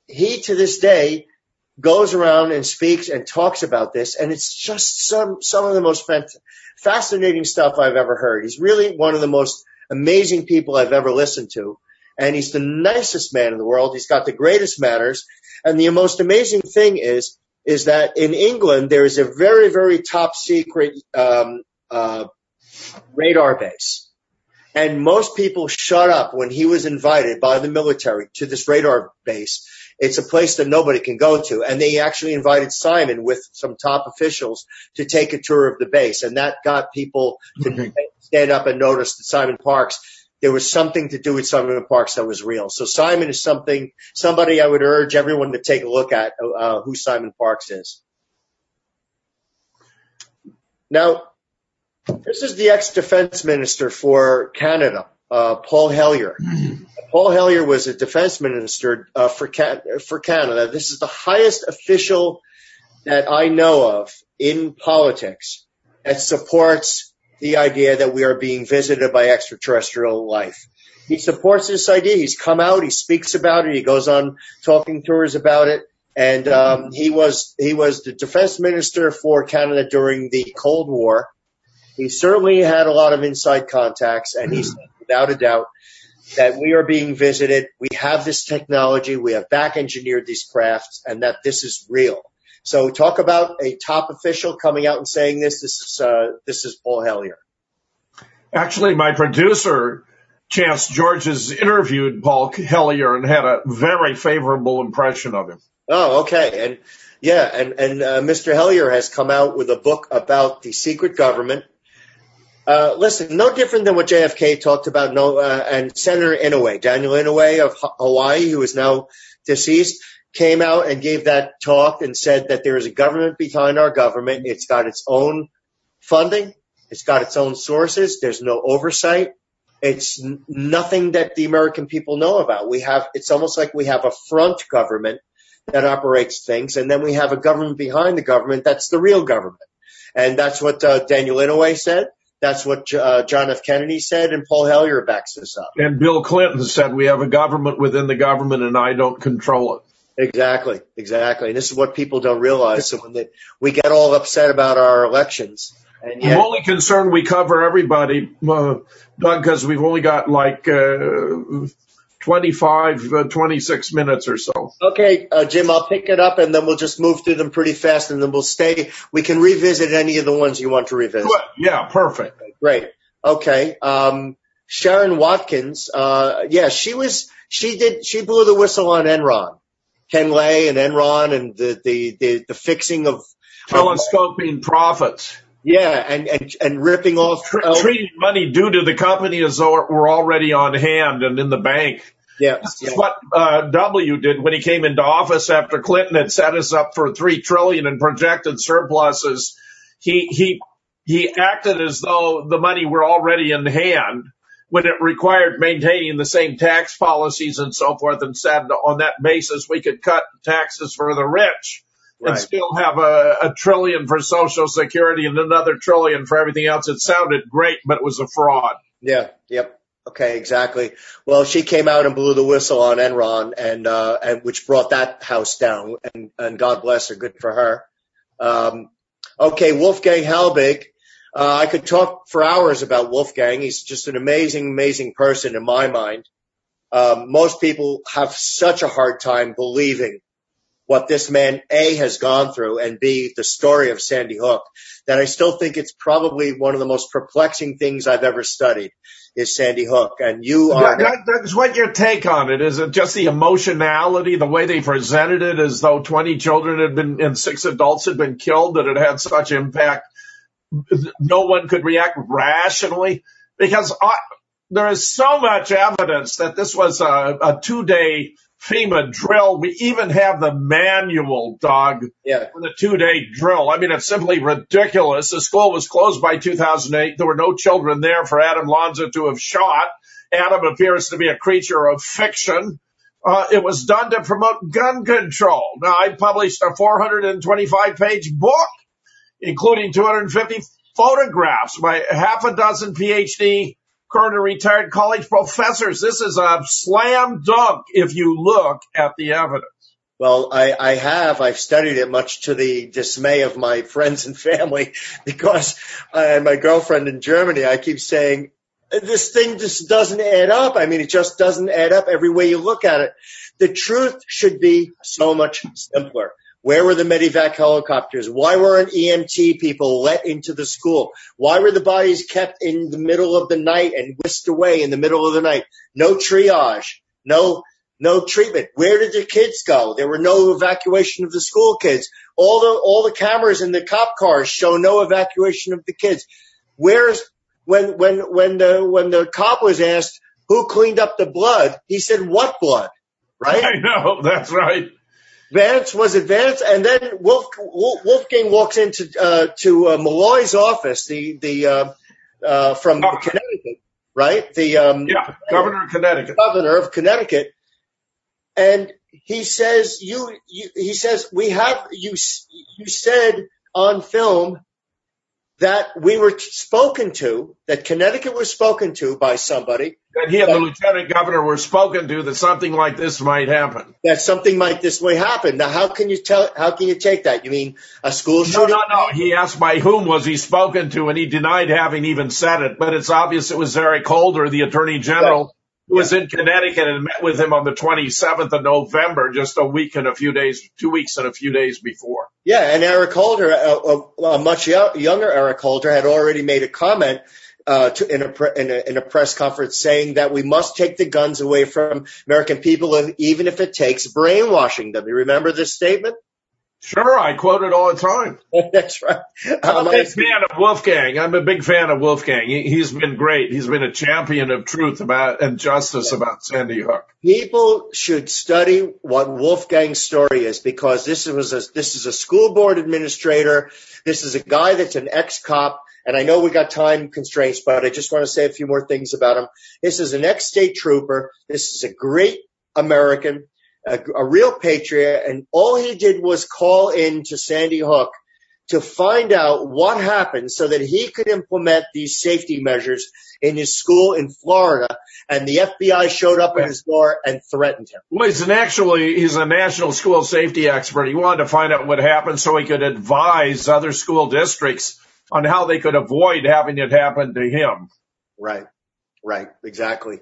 he, to this day, goes around and speaks and talks about this, and it's just some some of the most fant- fascinating stuff I've ever heard. He's really one of the most amazing people I've ever listened to, and he's the nicest man in the world. He's got the greatest manners, and the most amazing thing is is that in England there is a very, very top secret um, uh, radar base, and most people shut up when he was invited by the military to this radar base. It's a place that nobody can go to. And they actually invited Simon with some top officials to take a tour of the base. And that got people to mm-hmm. stand up and notice that Simon Parkes, there was something to do with Simon Parkes that was real. So Simon is something, somebody I would urge everyone to take a look at, uh, who Simon Parkes is. Now, this is the ex-defense minister for Canada, uh, Paul Hellyer. Paul Hellyer was a defense minister uh, for, Can- for Canada. This is the highest official that I know of in politics that supports the idea that we are being visited by extraterrestrial life. He supports this idea. He's come out. He speaks about it. He goes on talking tours about it. And um, he was he was the defense minister for Canada during the Cold War. He certainly had a lot of inside contacts, and he said, without a doubt, that we are being visited. We have this technology. We have back engineered these crafts, and that this is real. So talk about a top official coming out and saying this. This is, uh, this is Paul Hellyer. Actually, my producer, Chance George, has interviewed Paul Hellyer and had a very favorable impression of him. Oh, okay. And yeah, and, and, uh, Mister Hellyer has come out with a book about the secret government. Uh, listen, no different than what J F K talked about, no, uh, and Senator Inouye, Daniel Inouye of Hawaii, who is now deceased, came out and gave that talk and said that there is a government behind our government. It's got its own funding. It's got its own sources. There's no oversight. It's n- nothing that the American people know about. We have, it's almost like we have a front government that operates things, and then we have a government behind the government that's the real government. And that's what uh, Daniel Inouye said. That's what uh, John F. Kennedy said, and Paul Hellyer backs this up. And Bill Clinton said we have a government within the government, and I don't control it. Exactly, exactly. And this is what people don't realize. So when they, we get all upset about our elections. And yet, I'm only concerned we cover everybody, uh, Doug, because we've only got like uh, twenty-five, uh, twenty-six minutes or so. Okay, uh, Jim, I'll pick it up, and then we'll just move through them pretty fast, and then we'll stay. We can revisit any of the ones you want to revisit. Good. Yeah, perfect. Great. Okay. Um, Sharon Watkins, uh, yeah, she was, she did, she blew the whistle on Enron. Ken Lay and Enron and the, the, the, the fixing of telescoping profits. Yeah, and, and, and ripping off. Tr- treating money due to the company as though it were already on hand and in the bank. Yeah. This yeah. is what uh, W did when he came into office after Clinton had set us up for three trillion dollars in projected surpluses. He, he, he acted as though the money were already in hand when it required maintaining the same tax policies and so forth, and said on that basis we could cut taxes for the rich. Right. And still have a, a trillion for Social Security and another trillion for everything else. It sounded great, but it was a fraud. Yeah, yep. Okay, exactly. Well, she came out and blew the whistle on Enron, and uh, and which brought that house down, and, and God bless her, good for her. Um, okay, Wolfgang Halbig. Uh, I could talk for hours about Wolfgang. He's just an amazing, amazing person in my mind. Um, most people have such a hard time believing what this man, A, has gone through, and B, the story of Sandy Hook, that I still think it's probably one of the most perplexing things I've ever studied is Sandy Hook. And you are... That, that's what your take on it. Is it just the emotionality, the way they presented it, as though twenty children had been, and six adults had been killed, that it had such impact? No one could react rationally? Because I, there is so much evidence that this was a, a two-day FEMA drill. We even have the manual, Doug, yeah. for the two-day drill. I mean, it's simply ridiculous. The school was closed by two thousand eight. There were no children there for Adam Lanza to have shot. Adam appears to be a creature of fiction. Uh, it was done to promote gun control. Now, I published a four hundred twenty-five page book, including two hundred fifty photographs by half a dozen P H D current and retired college professors. This is a slam dunk if you look at the evidence. Well, I, I have. I've studied it much to the dismay of my friends and family because uh, my girlfriend in Germany, I keep saying, this thing just doesn't add up. I mean, it just doesn't add up every way you look at it. The truth should be so much simpler. Where were the Medivac helicopters? Why weren't E M T people let into the school? Why were the bodies kept in the middle of the night and whisked away in the middle of the night? No triage, no no treatment. Where did the kids go? There were no evacuation of the school kids. All the all the cameras in the cop cars show no evacuation of the kids. Where's when when when the when the cop was asked who cleaned up the blood, he said, "What blood?" Right? I know, that's right. Vance was advanced, and then Wolf, Wolfgang walks into uh, to uh, Malloy's office, the the uh, uh, from oh. Connecticut, right? The um, yeah, governor of Connecticut, governor of Connecticut, and he says, "You," you he says, "We have you. You said on film that we were spoken to, that Connecticut was spoken to by somebody." That he and the lieutenant governor were spoken to that something like this might happen. That something like this may happen. Now, how can you tell? How can you take that? You mean a school shooting? No, no, no. He asked by whom was he spoken to, and he denied having even said it. But it's obvious it was Eric Holder, the attorney general, right. who yeah. was in Connecticut and met with him on the twenty-seventh of November, just a week and a few days, two weeks and a few days before. Yeah, and Eric Holder, a, a much younger Eric Holder, had already made a comment Uh, to, in, a pre, in, a, in a press conference saying that we must take the guns away from American people, even if it takes brainwashing them. You remember this statement? Sure, I quote it all the time. That's right. I'm um, a big fan of Wolfgang. I'm a big fan of Wolfgang. He, he's been great. He's been a champion of truth about and justice yeah. about Sandy Hook. People should study what Wolfgang's story is, because this was a, this is a school board administrator. This is a guy that's an ex-cop. And I know we got time constraints, but I just want to say a few more things about him. This is an ex-state trooper. This is a great American, a, a real patriot. And all he did was call in to Sandy Hook to find out what happened so that he could implement these safety measures in his school in Florida. And the F B I showed up at his door and threatened him. Well, he's an actually, he's a national school safety expert. He wanted to find out what happened so he could advise other school districts on how they could avoid having it happen to him. Right, right, exactly.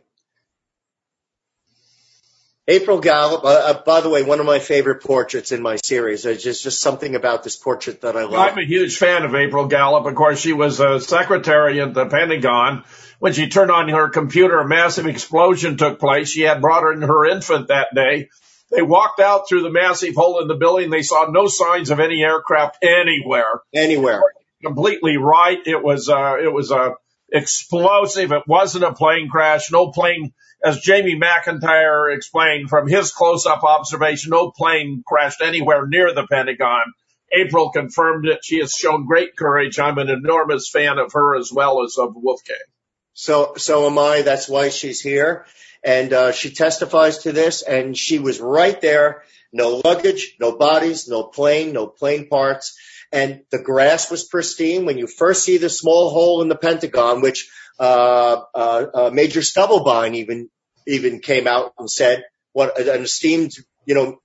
April Gallup, uh, uh, by the way, one of my favorite portraits in my series. There's just, just something about this portrait that I love. Well, I'm a huge fan of April Gallup. Of course, she was a secretary at the Pentagon. When she turned on her computer, a massive explosion took place. She had brought her in her infant that day. They walked out through the massive hole in the building. They saw no signs of any aircraft anywhere. Anywhere. Completely right. It was uh it was a explosive. It wasn't a plane crash. No plane, as Jamie McIntyre explained from his close-up observation, no plane crashed anywhere near the Pentagon. April confirmed it. She has shown great courage. I'm an enormous fan of her as well as of Wolfgang. So so am I. That's why she's here. And uh she testifies to this, and she was right there. No luggage, no bodies, no plane, no plane parts. And the grass was pristine. When you first see the small hole in the Pentagon, which uh, uh, uh, Major Stubblebine even even came out and said, what an esteemed, you know,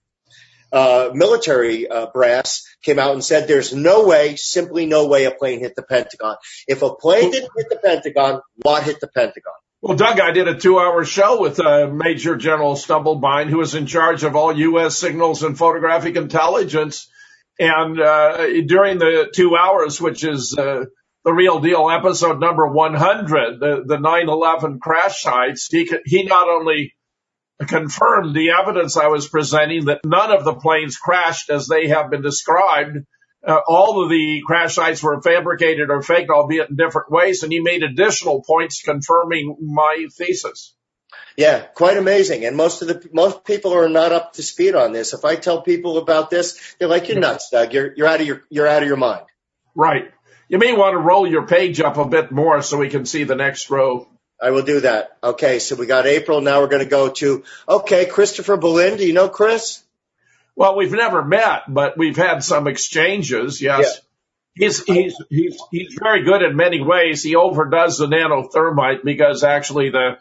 uh, military uh, brass came out and said, there's no way, simply no way a plane hit the Pentagon. If a plane didn't hit the Pentagon, what hit the Pentagon? Well, Doug, I did a two-hour show with uh, Major General Stubblebine, who was in charge of all U S signals and photographic intelligence. And uh during the two hours, which is uh, the real deal, episode number one hundred, the, the nine eleven crash sites, he, he not only confirmed the evidence I was presenting that none of the planes crashed as they have been described. Uh, all of the crash sites were fabricated or faked, albeit in different ways, and he made additional points confirming my thesis. Yeah, quite amazing. And most of the most people are not up to speed on this. If I tell people about this, they're like, "You're nuts, Doug. You're you're out of your you're out of your mind." Right. You may want to roll your page up a bit more so we can see the next row. I will do that. Okay, so we got April. Now we're going to go to okay, Christopher Berlin. Do you know Chris? Well, we've never met, but we've had some exchanges. Yes. Yeah. He's, he's, he's, he's very good in many ways. He overdoes the nanothermite because actually the,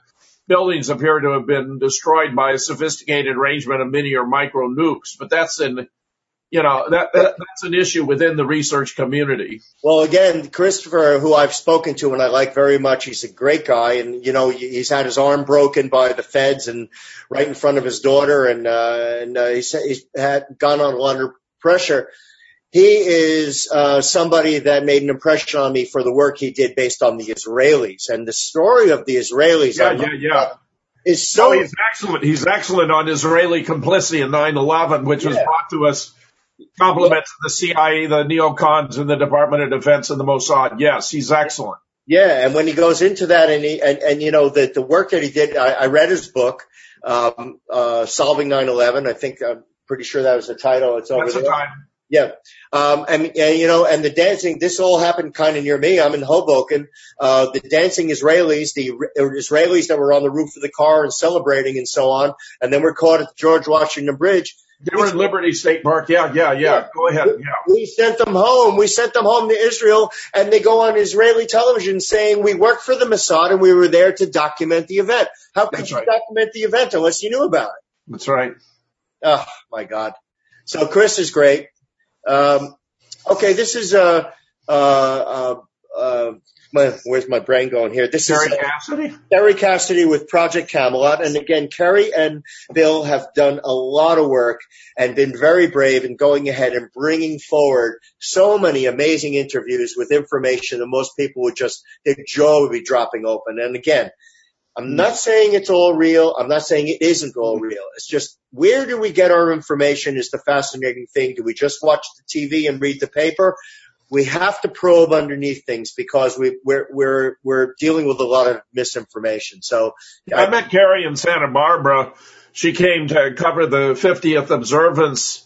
buildings appear to have been destroyed by a sophisticated arrangement of mini or micro nukes. But that's in, you know, that, that that's an issue within the research community. Well, again, Christopher, who I've spoken to and I like very much, he's a great guy. And, you know, he's had his arm broken by the feds and right in front of his daughter. And, uh, and uh, he's, he's had gone on a lot of pressure. He is uh, somebody that made an impression on me for the work he did based on the Israelis. And the story of the Israelis yeah, yeah, yeah. is so... No, he's excellent. He's excellent on Israeli complicity in nine eleven, which yeah. was brought to us compliments of the C I A, the neocons, and the Department of Defense and the Mossad. Yes, he's excellent. Yeah, and when he goes into that, and, he, and, and you know, the, the work that he did, I, I read his book, um, uh, Solving nine eleven. I think I'm pretty sure that was the title. It's over That's there. The time. Yeah. Um, and, and, you know, and the dancing, this all happened kind of near me. I'm in Hoboken. Uh, the dancing Israelis, the Israelis that were on the roof of the car and celebrating and so on, and then were caught at the George Washington Bridge. They were in Liberty State Park. Yeah, yeah, yeah. yeah. Go ahead. Yeah. We sent them home. We sent them home to Israel, and they go on Israeli television saying we worked for the Mossad and we were there to document the event. How could That's you right. document the event unless you knew about it? That's right. Oh, my God. So Chris is great. Um, okay, this is, uh, uh, uh, uh, my, where's my brain going here? This Kerry is uh, Cassidy? Kerry Cassidy with Project Camelot. And again, Kerry and Bill have done a lot of work and been very brave in going ahead and bringing forward so many amazing interviews with information that most people would just, their jaw would be dropping open. And again, I'm not saying it's all real. I'm not saying it isn't all real. It's just, where do we get our information is the fascinating thing. Do we just watch the T V and read the paper? We have to probe underneath things because we, we're, we're, we're dealing with a lot of misinformation. So I, I met Carrie in Santa Barbara. She came to cover the fiftieth observance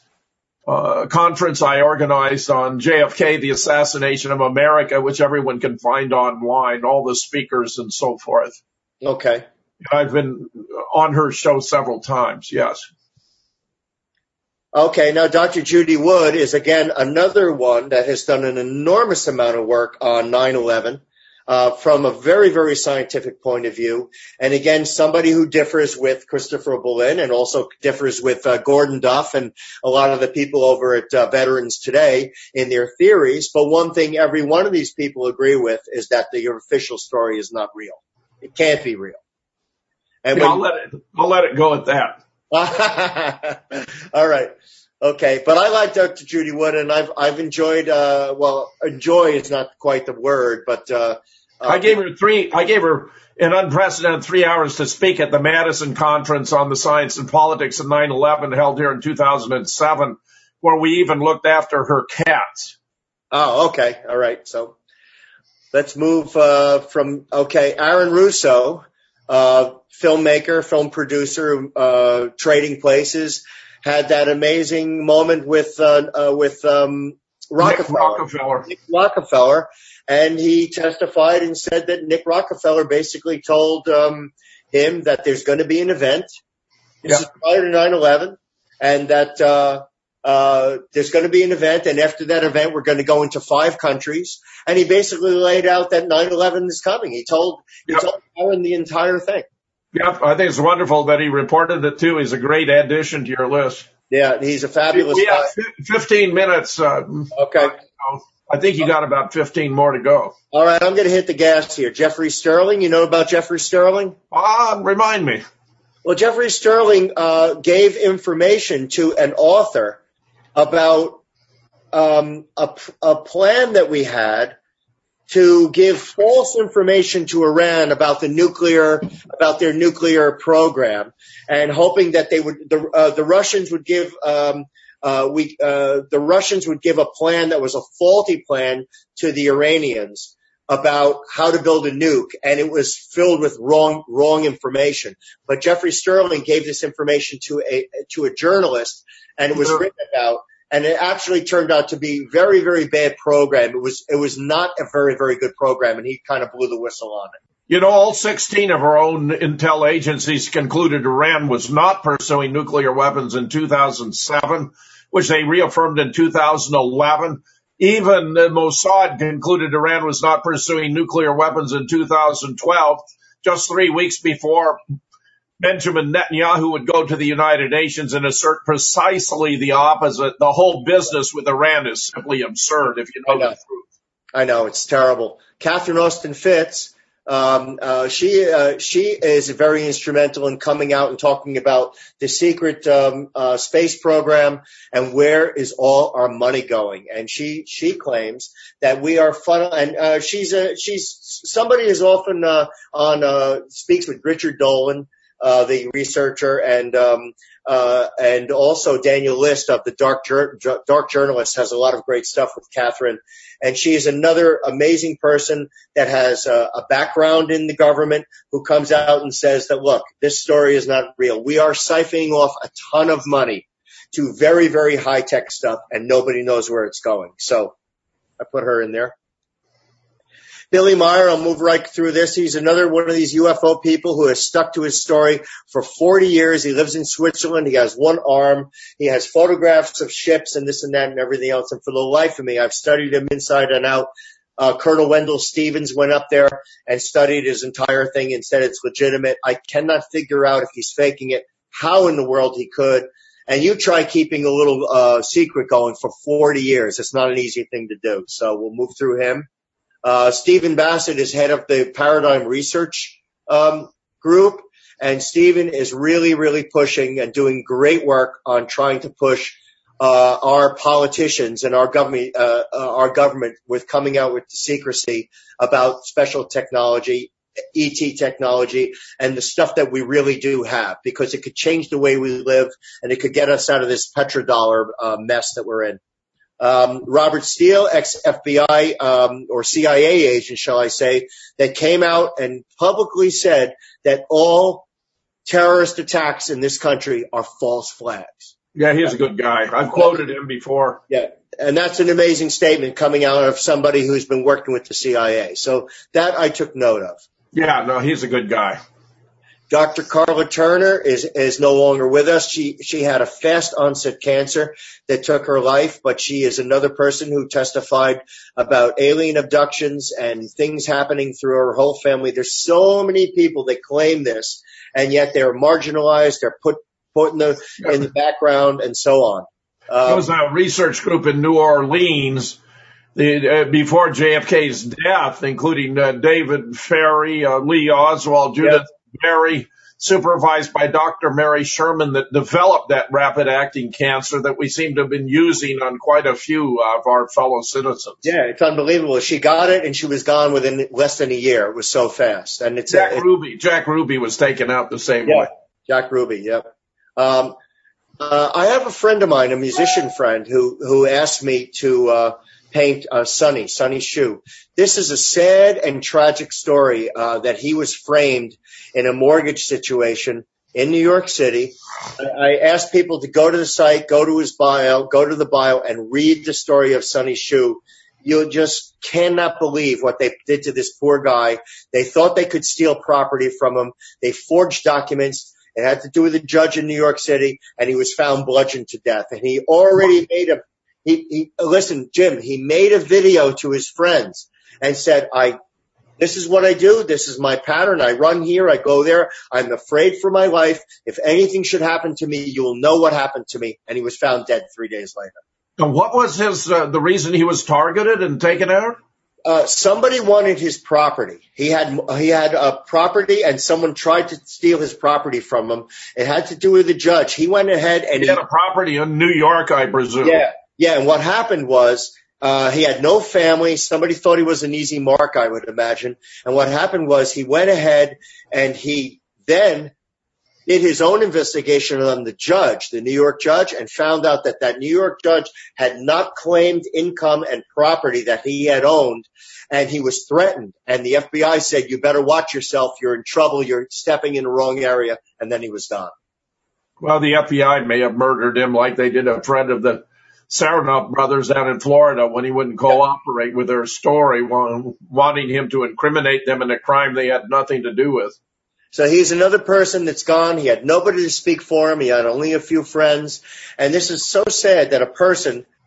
uh, conference I organized on J F K, the assassination of America, which everyone can find online, all the speakers and so forth. Okay. I've been on her show several times, yes. Okay, now Doctor Judy Wood is, again, another one that has done an enormous amount of work on nine eleven uh, from a very, very scientific point of view. And, again, somebody who differs with Christopher Boleyn and also differs with uh, Gordon Duff and a lot of the people over at uh, Veterans Today in their theories. But one thing every one of these people agree with is that the official story is not real. It can't be real. And yeah, when, I'll let it, I'll let it go at that. All right. Okay. But I like Doctor Judy Wood and I've, I've enjoyed, uh, well, enjoy is not quite the word, but, uh, uh I gave her three, I gave her an unprecedented three hours to speak at the Madison Conference on the Science and Politics of nine eleven held here in two thousand seven, where we even looked after her cats. Oh, okay. All right. So let's move, uh, from, okay, Aaron Russo, uh, filmmaker, film producer, uh, Trading Places, had that amazing moment with, uh, uh with, um, Rockefeller. Nick Rockefeller. Nick Rockefeller. And he testified and said that Nick Rockefeller basically told, um, him that there's going to be an event. This yeah. is prior to nine eleven. And that, uh, Uh, there's going to be an event, and after that event, we're going to go into five countries. And he basically laid out that nine eleven is coming. He told, he yep. told Aaron the entire thing. Yeah, I think it's wonderful that he reported it too. He's a great addition to your list. Yeah, he's a fabulous we guy. have fifteen minutes. Uh, okay. I think you got about fifteen more to go. All right, I'm going to hit the gas here. Jeffrey Sterling, you know about Jeffrey Sterling? Ah, uh, remind me. Well, Jeffrey Sterling uh, gave information to an author about um, a, a plan that we had to give false information to Iran about the nuclear, about their nuclear program, and hoping that they would, the, uh, the Russians would give, um, uh, we, uh, the Russians would give a plan that was a faulty plan to the Iranians about how to build a nuke, and it was filled with wrong, wrong information. But Jeffrey Sterling gave this information to a, to a journalist, and it was sure. written about. And it actually turned out to be very, very bad program. It was, it was not a very, very good program, and he kind of blew the whistle on it. You know, all sixteen of our own intel agencies concluded Iran was not pursuing nuclear weapons in two thousand seven, which they reaffirmed in two thousand eleven. Even the Mossad concluded Iran was not pursuing nuclear weapons in two thousand twelve. just three weeks before Benjamin Netanyahu would go to the United Nations and assert precisely the opposite. The whole business with Iran is simply absurd, if you know, know. the truth. I know, it's terrible. Catherine Austin Fitts, um, uh, she uh, she is very instrumental in coming out and talking about the secret um, uh, space program and where is all our money going. And she she claims that we are funnel. And uh, she's a she's somebody who's often uh, on uh, speaks with Richard Dolan, Uh, the researcher, and um, uh, and also Daniel List of the Dark Jur- Dark Journalist has a lot of great stuff with Catherine, and she is another amazing person that has a, a background in the government who comes out and says that, look, this story is not real. We are siphoning off a ton of money to very, very high tech stuff, and nobody knows where it's going. So I put her in there. Billy Meyer, I'll move right through this. He's another one of these U F O people who has stuck to his story for forty years. He lives in Switzerland. He has one arm. He has photographs of ships and this and that and everything else. And for the life of me, I've studied him inside and out. Uh, Colonel Wendell Stevens went up there and studied his entire thing and said it's legitimate. I cannot figure out if he's faking it, how in the world he could. And you try keeping a little uh, secret going for forty years. It's not an easy thing to do. So we'll move through him. Uh, Stephen Bassett is head of the Paradigm Research um, Group, and Stephen is really, really pushing and doing great work on trying to push uh, our politicians and our government, uh, uh, our government, with coming out with the secrecy about special technology, E T technology, and the stuff that we really do have, because it could change the way we live and it could get us out of this petrodollar uh, mess that we're in. Um, Robert Steele, ex-F B I um, or C I A agent, shall I say, that came out and publicly said that all terrorist attacks in this country are false flags. Yeah, he's a good guy. I've quoted him before. Yeah, and that's an amazing statement coming out of somebody who's been working with the C I A. So that I took note of. Yeah, no, he's a good guy. Doctor Carla Turner is, is no longer with us. She, she had a fast onset cancer that took her life, but she is another person who testified about alien abductions and things happening through her whole family. There's so many people that claim this, and yet they're marginalized. They're put, put in the, in the background and so on. Um, there was a research group in New Orleans the, uh, before J F K's death, including uh, David Ferry, uh, Lee Oswald, Judith yeah. Berry, supervised by Doctor Mary Sherman, that developed that rapid-acting cancer that we seem to have been using on quite a few of our fellow citizens. Yeah, it's unbelievable. She got it, and she was gone within less than a year. It was so fast. And it's Jack a, it, Ruby. Jack Ruby was taken out the same yeah, way. Jack Ruby, yep. Um, uh, I have a friend of mine, a musician friend, who who asked me to uh, paint uh, Sonny, Sonny Shoe. This is a sad and tragic story uh, that he was framed in a mortgage situation in New York City. I asked people to go to the site, go to his bio, go to the bio, and read the story of Sonny Shoe. You just cannot believe what they did to this poor guy. They thought they could steal property from him. They forged documents. It had to do with a judge in New York City, and he was found bludgeoned to death. And he already made a he, he listen, Jim, he made a video to his friends and said, I This is what I do. This is my pattern. I run here. I go there. I'm afraid for my life. If anything should happen to me, you will know what happened to me. And he was found dead three days later. And what was his uh, the reason he was targeted and taken out? Uh, somebody wanted his property. He had he had a property, and someone tried to steal his property from him. It had to do with the judge. He went ahead and he had he, a property in New York, I presume. Yeah, yeah. And what happened was uh, he had no family. Somebody thought he was an easy mark, I would imagine. And what happened was he went ahead and he then did his own investigation on the judge, the New York judge, and found out that that New York judge had not claimed income and property that he had owned, and he was threatened. And the F B I said, you better watch yourself. You're in trouble. You're stepping in the wrong area. And then he was gone. Well, the F B I may have murdered him like they did a friend of the Saranoff brothers down in Florida when he wouldn't cooperate with their story, wanting him to incriminate them in a crime they had nothing to do with. So he's another person that's gone. He had nobody to speak for him. He had only a few friends. And this is so sad that a person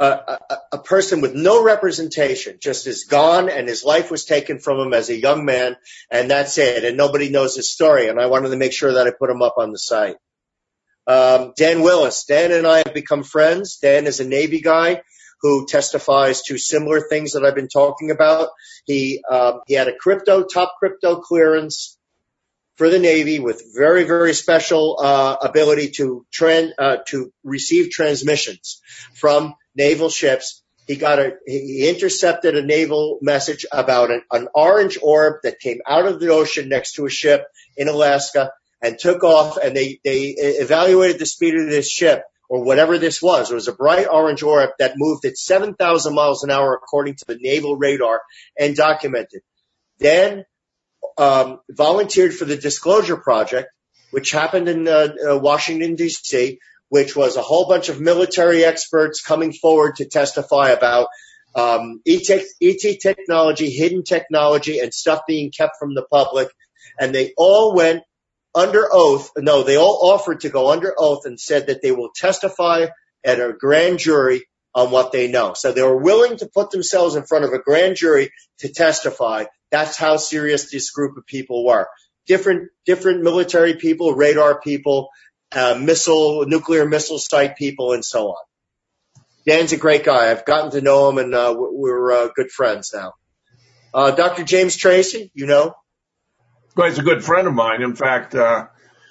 a, a, a person with no representation, just is gone, and his life was taken from him as a young man, and that's it. And nobody knows his story. And I wanted to make sure that I put him up on the site. Um, Dan Willis. Dan and I have become friends. Dan is a Navy guy who testifies to similar things that I've been talking about. He um, he had a crypto, top crypto clearance for the Navy with very, very special uh, ability to tran- uh, to receive transmissions from naval ships. He got a he intercepted a naval message about an, an orange orb that came out of the ocean next to a ship in Alaska and took off, and they, they evaluated the speed of this ship, or whatever this was. It was a bright orange orb that moved at seven thousand miles an hour according to the naval radar and documented. Dan um, volunteered for the Disclosure Project, which happened in uh, uh, Washington, D C, which was a whole bunch of military experts coming forward to testify about um, E T technology, hidden technology, and stuff being kept from the public. And they all went under oath. No, they all offered to go under oath and said that they will testify at a grand jury on what they know. So they were willing to put themselves in front of a grand jury to testify. That's how serious this group of people were. Different, different military people, radar people, uh, missile, nuclear missile site people, and so on. Dan's a great guy. I've gotten to know him, and uh, we're uh, good friends now. Uh, Doctor James Tracy, you know. Well, he's a good friend of mine. In fact, uh,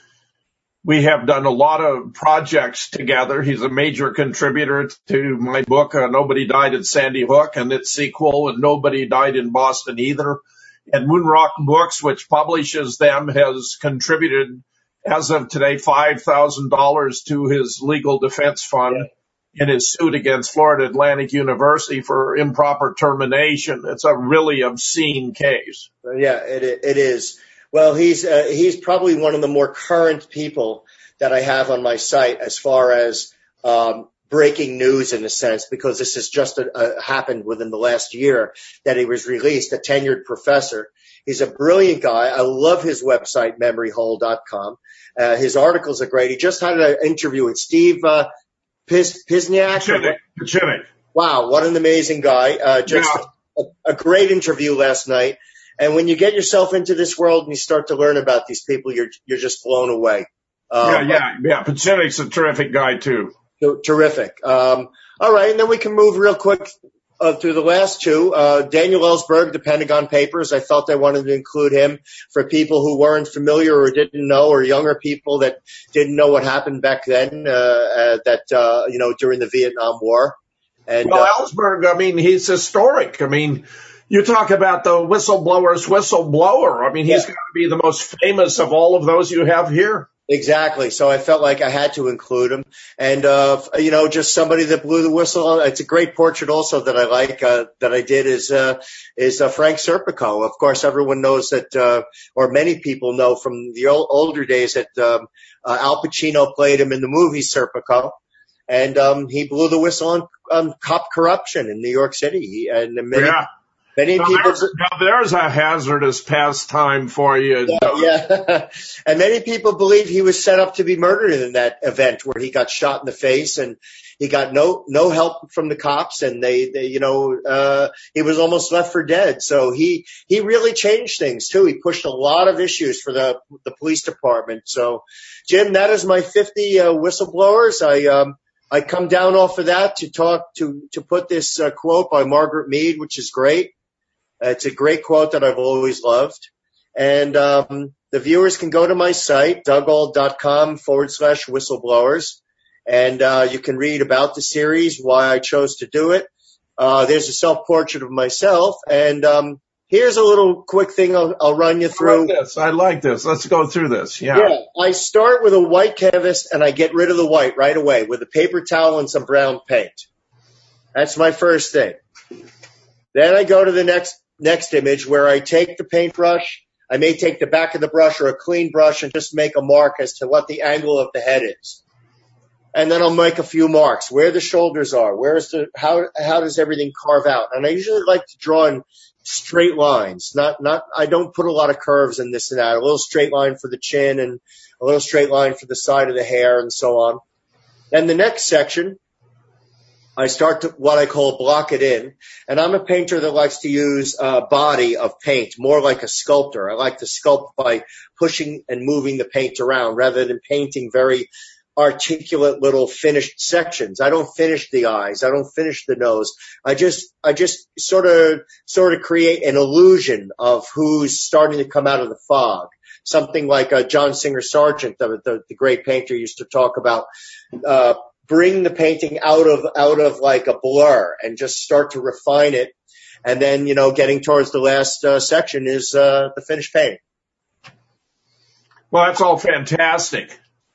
we have done a lot of projects together. He's a major contributor to my book, uh, Nobody Died at Sandy Hook, and its sequel, and Nobody Died in Boston Either. And Moonrock Books, which publishes them, has contributed, as of today, five thousand dollars to his legal defense fund yeah. in his suit against Florida Atlantic University for improper termination. It's a really obscene case. Yeah, it, it is. Well, he's uh, he's probably one of the more current people that I have on my site as far as um, breaking news in a sense, because this has just a, a, happened within the last year that he was released, a tenured professor. He's a brilliant guy. I love his website, memory hole dot com. Uh, his articles are great. He just had an interview with Steve uh, Piz, Pizniak. Pichinik. Pichinik. Wow, what an amazing guy. Uh, just yeah. a, a great interview last night. And when you get yourself into this world and you start to learn about these people, you're you're just blown away. Um, yeah, yeah, yeah. Pacific's a terrific guy too. Terrific. Um, all right, and then we can move real quick uh, through the last two. Uh, Daniel Ellsberg, the Pentagon Papers. I felt I wanted to include him for people who weren't familiar or didn't know, or younger people that didn't know what happened back then. Uh, uh, that uh, you know during the Vietnam War. And well, uh, Ellsberg, I mean, he's historic. I mean. You talk about the whistleblower's whistleblower. I mean, he's yeah. got to be the most famous of all of those you have here. Exactly. So I felt like I had to include him. And, uh, you know, just somebody that blew the whistle. It's a great portrait also that I like, uh, that I did is, uh, is, uh, Frank Serpico. Of course, everyone knows that, uh, or many people know from the old, older days that, um, uh, Al Pacino played him in the movie Serpico. And, um, he blew the whistle on, on cop corruption in New York City. He, and many, yeah. Many now people. There's, now there's a hazardous pastime for you. Yeah, yeah. And many people believe he was set up to be murdered in that event where he got shot in the face and he got no no help from the cops, and they, they you know, uh, he was almost left for dead. So he he really changed things too. He pushed a lot of issues for the the police department. So, Jim, that is my fifty uh, whistleblowers. I um. I come down off of that to talk to to put this uh, quote by Margaret Mead, which is great. Uh, it's a great quote that I've always loved. And um, the viewers can go to my site, dougald.com forward slash whistleblowers, and uh, you can read about the series, why I chose to do it. Uh, there's a self-portrait of myself, and um, here's a little quick thing I'll, I'll run you through. I like this. I like this. Let's go through this. Yeah. Yeah. I start with a white canvas, and I get rid of the white right away with a paper towel and some brown paint. That's my first thing. Then I go to the next next image where I take the paintbrush. I may take the back of the brush or a clean brush and just make a mark as to what the angle of the head is. And then I'll make a few marks, where the shoulders are, where's the, how, how does everything carve out? And I usually like to draw in straight lines, not, not, I don't put a lot of curves in this and that, a little straight line for the chin and a little straight line for the side of the hair and so on. Then the next section, I start to what I call block it in. And I'm a painter that likes to use a body of paint, more like a sculptor. I like to sculpt by pushing and moving the paint around rather than painting very articulate little finished sections. I don't finish the eyes. I don't finish the nose. I just, I just sort of, sort of create an illusion of who's starting to come out of the fog. Something like uh, John Singer Sargent, the, the, the great painter, used to talk about, uh, bring the painting out of, out of like a blur and just start to refine it. And then, you know, getting towards the last uh, section is uh, the finished painting. Well, that's all fantastic.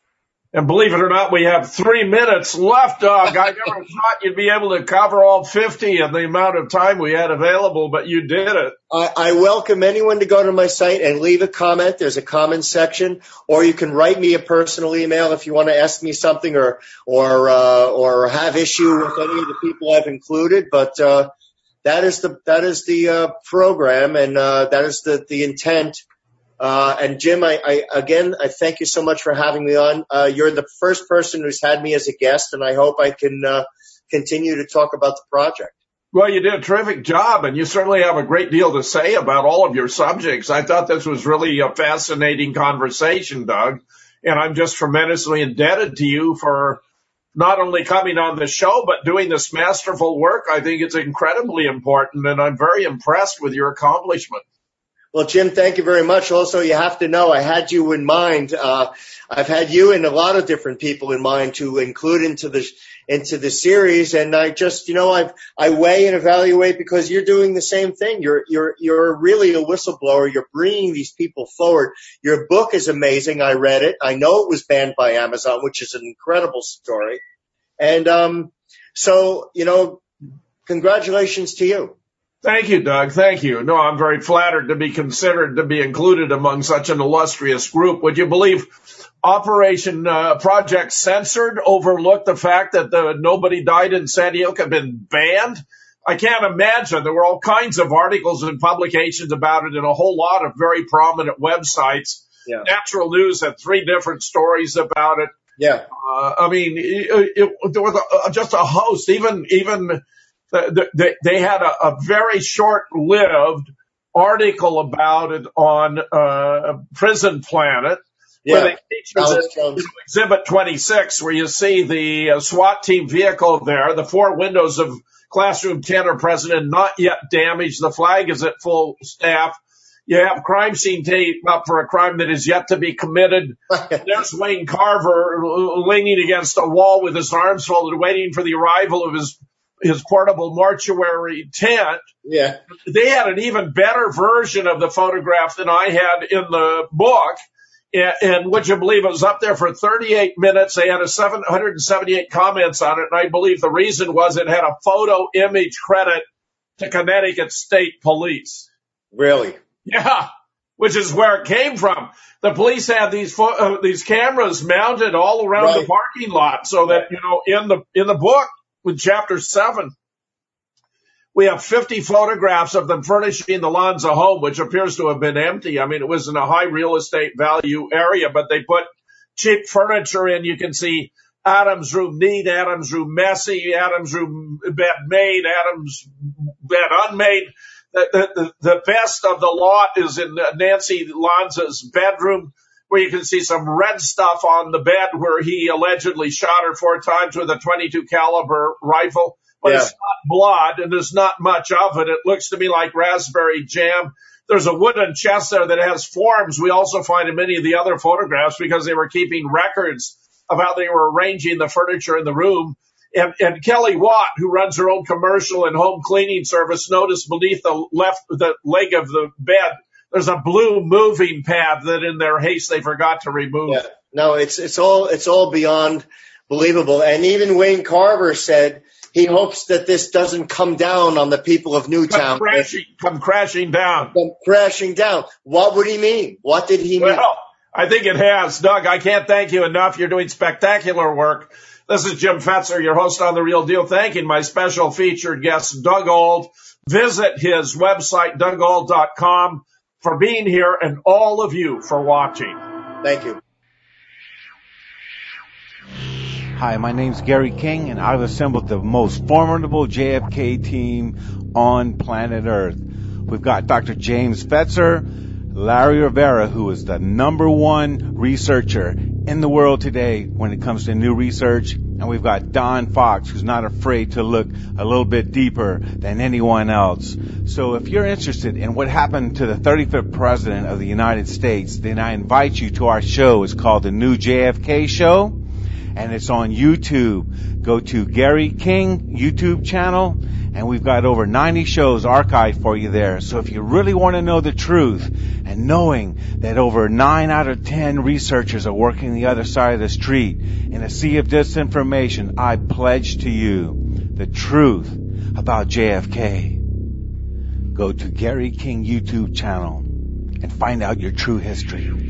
And believe it or not, we have three minutes left, Doug. I never thought you'd be able to cover all fifty in the amount of time we had available, but you did it. I, I welcome anyone to go to my site and leave a comment. There's a comment section, or you can write me a personal email if you want to ask me something or or uh, or have issue with any of the people I've included. But uh, that is the that is the uh, program, and uh, that is the the intent. Uh, and Jim, I, I, again, I thank you so much for having me on. Uh, you're the first person who's had me as a guest, and I hope I can, uh, continue to talk about the project. Well, you did a terrific job, and you certainly have a great deal to say about all of your subjects. I thought this was really a fascinating conversation, Doug, and I'm just tremendously indebted to you for not only coming on the show, but doing this masterful work. I think it's incredibly important, and I'm very impressed with your accomplishment. Well, Jim, thank you very much. Also, you have to know I had you in mind. Uh, I've had you and a lot of different people in mind to include into the into the series, and I just, you know, I I weigh and evaluate because you're doing the same thing. You're you're you're really a whistleblower. You're bringing these people forward. Your book is amazing. I read it. I know it was banned by Amazon, which is an incredible story. And um, so, you know, congratulations to you. Thank you, Doug. Thank you. No, I'm very flattered to be considered to be included among such an illustrious group. Would you believe Operation uh, Project Censored overlooked the fact that the Nobody Died in San Diego had been banned? I can't imagine. There were all kinds of articles and publications about it and a whole lot of very prominent websites. Yeah. Natural News had three different stories about it. Yeah. Uh, I mean, it, it, there was a, just a host, even, even, The, the, they had a, a very short-lived article about it on uh, Prison Planet, yeah. where they featured it, Exhibit twenty-six, where you see the uh, SWAT team vehicle there. The four windows of Classroom ten are present and not yet damaged. The flag is at full staff. You have crime scene tape up for a crime that is yet to be committed. There's Wayne Carver leaning against a wall with his arms folded, waiting for the arrival of his his portable mortuary tent. Yeah. They had an even better version of the photograph than I had in the book. And, and would you believe it was up there for thirty-eight minutes? They had a seven hundred seventy-eight comments on it. And I believe the reason was it had a photo image credit to Connecticut State Police. Really? Yeah. Which is where it came from. The police had these fo- uh, these cameras mounted all around right. the parking lot so that, you know, in the, in the book, with chapter seven, we have fifty photographs of them furnishing the Lanza home, which appears to have been empty. I mean, it was in a high real estate value area, but they put cheap furniture in. You can see Adam's room neat, Adam's room messy, Adam's room bed made, Adam's bed unmade. The, the, the best of the lot is in Nancy Lanza's bedroom, where you can see some red stuff on the bed where he allegedly shot her four times with a twenty-two caliber rifle. But yeah. It's not blood, and there's not much of it. It looks to me like raspberry jam. There's a wooden chest there that has forms we also find in many of the other photographs because they were keeping records of how they were arranging the furniture in the room. And, and Kelly Watt, who runs her own commercial and home cleaning service, noticed beneath the left, the leg of the bed, there's a blue moving pad that in their haste they forgot to remove. Yeah. No, it's it's all it's all beyond believable. And even Wayne Carver said he hopes that this doesn't come down on the people of Newtown. Come crashing, come crashing down. Come crashing down. What would he mean? What did he mean? Well, I think it has. Doug, I can't thank you enough. You're doing spectacular work. This is Jim Fetzer, your host on The Real Deal, thanking my special featured guest, Doug Auld. Visit his website, doug auld dot com, for being here, and all of you for watching. Thank you. Hi, my name's Gary King, and I've assembled the most formidable J F K team on planet Earth. We've got Doctor James Fetzer, Larry Rivera, who is the number one researcher in the world today when it comes to new research, and we've got Don Fox, who's not afraid to look a little bit deeper than anyone else. So if you're interested in what happened to the thirty-fifth President of the United States, then I invite you to our show. It's called The New J F K Show, and it's on YouTube. Go to Gary King YouTube channel, and we've got over ninety shows archived for you there. So if you really want to know the truth, and knowing that over nine out of ten researchers are working the other side of the street in a sea of disinformation, I pledge to you the truth about J F K. Go to Gary King YouTube channel and find out your true history.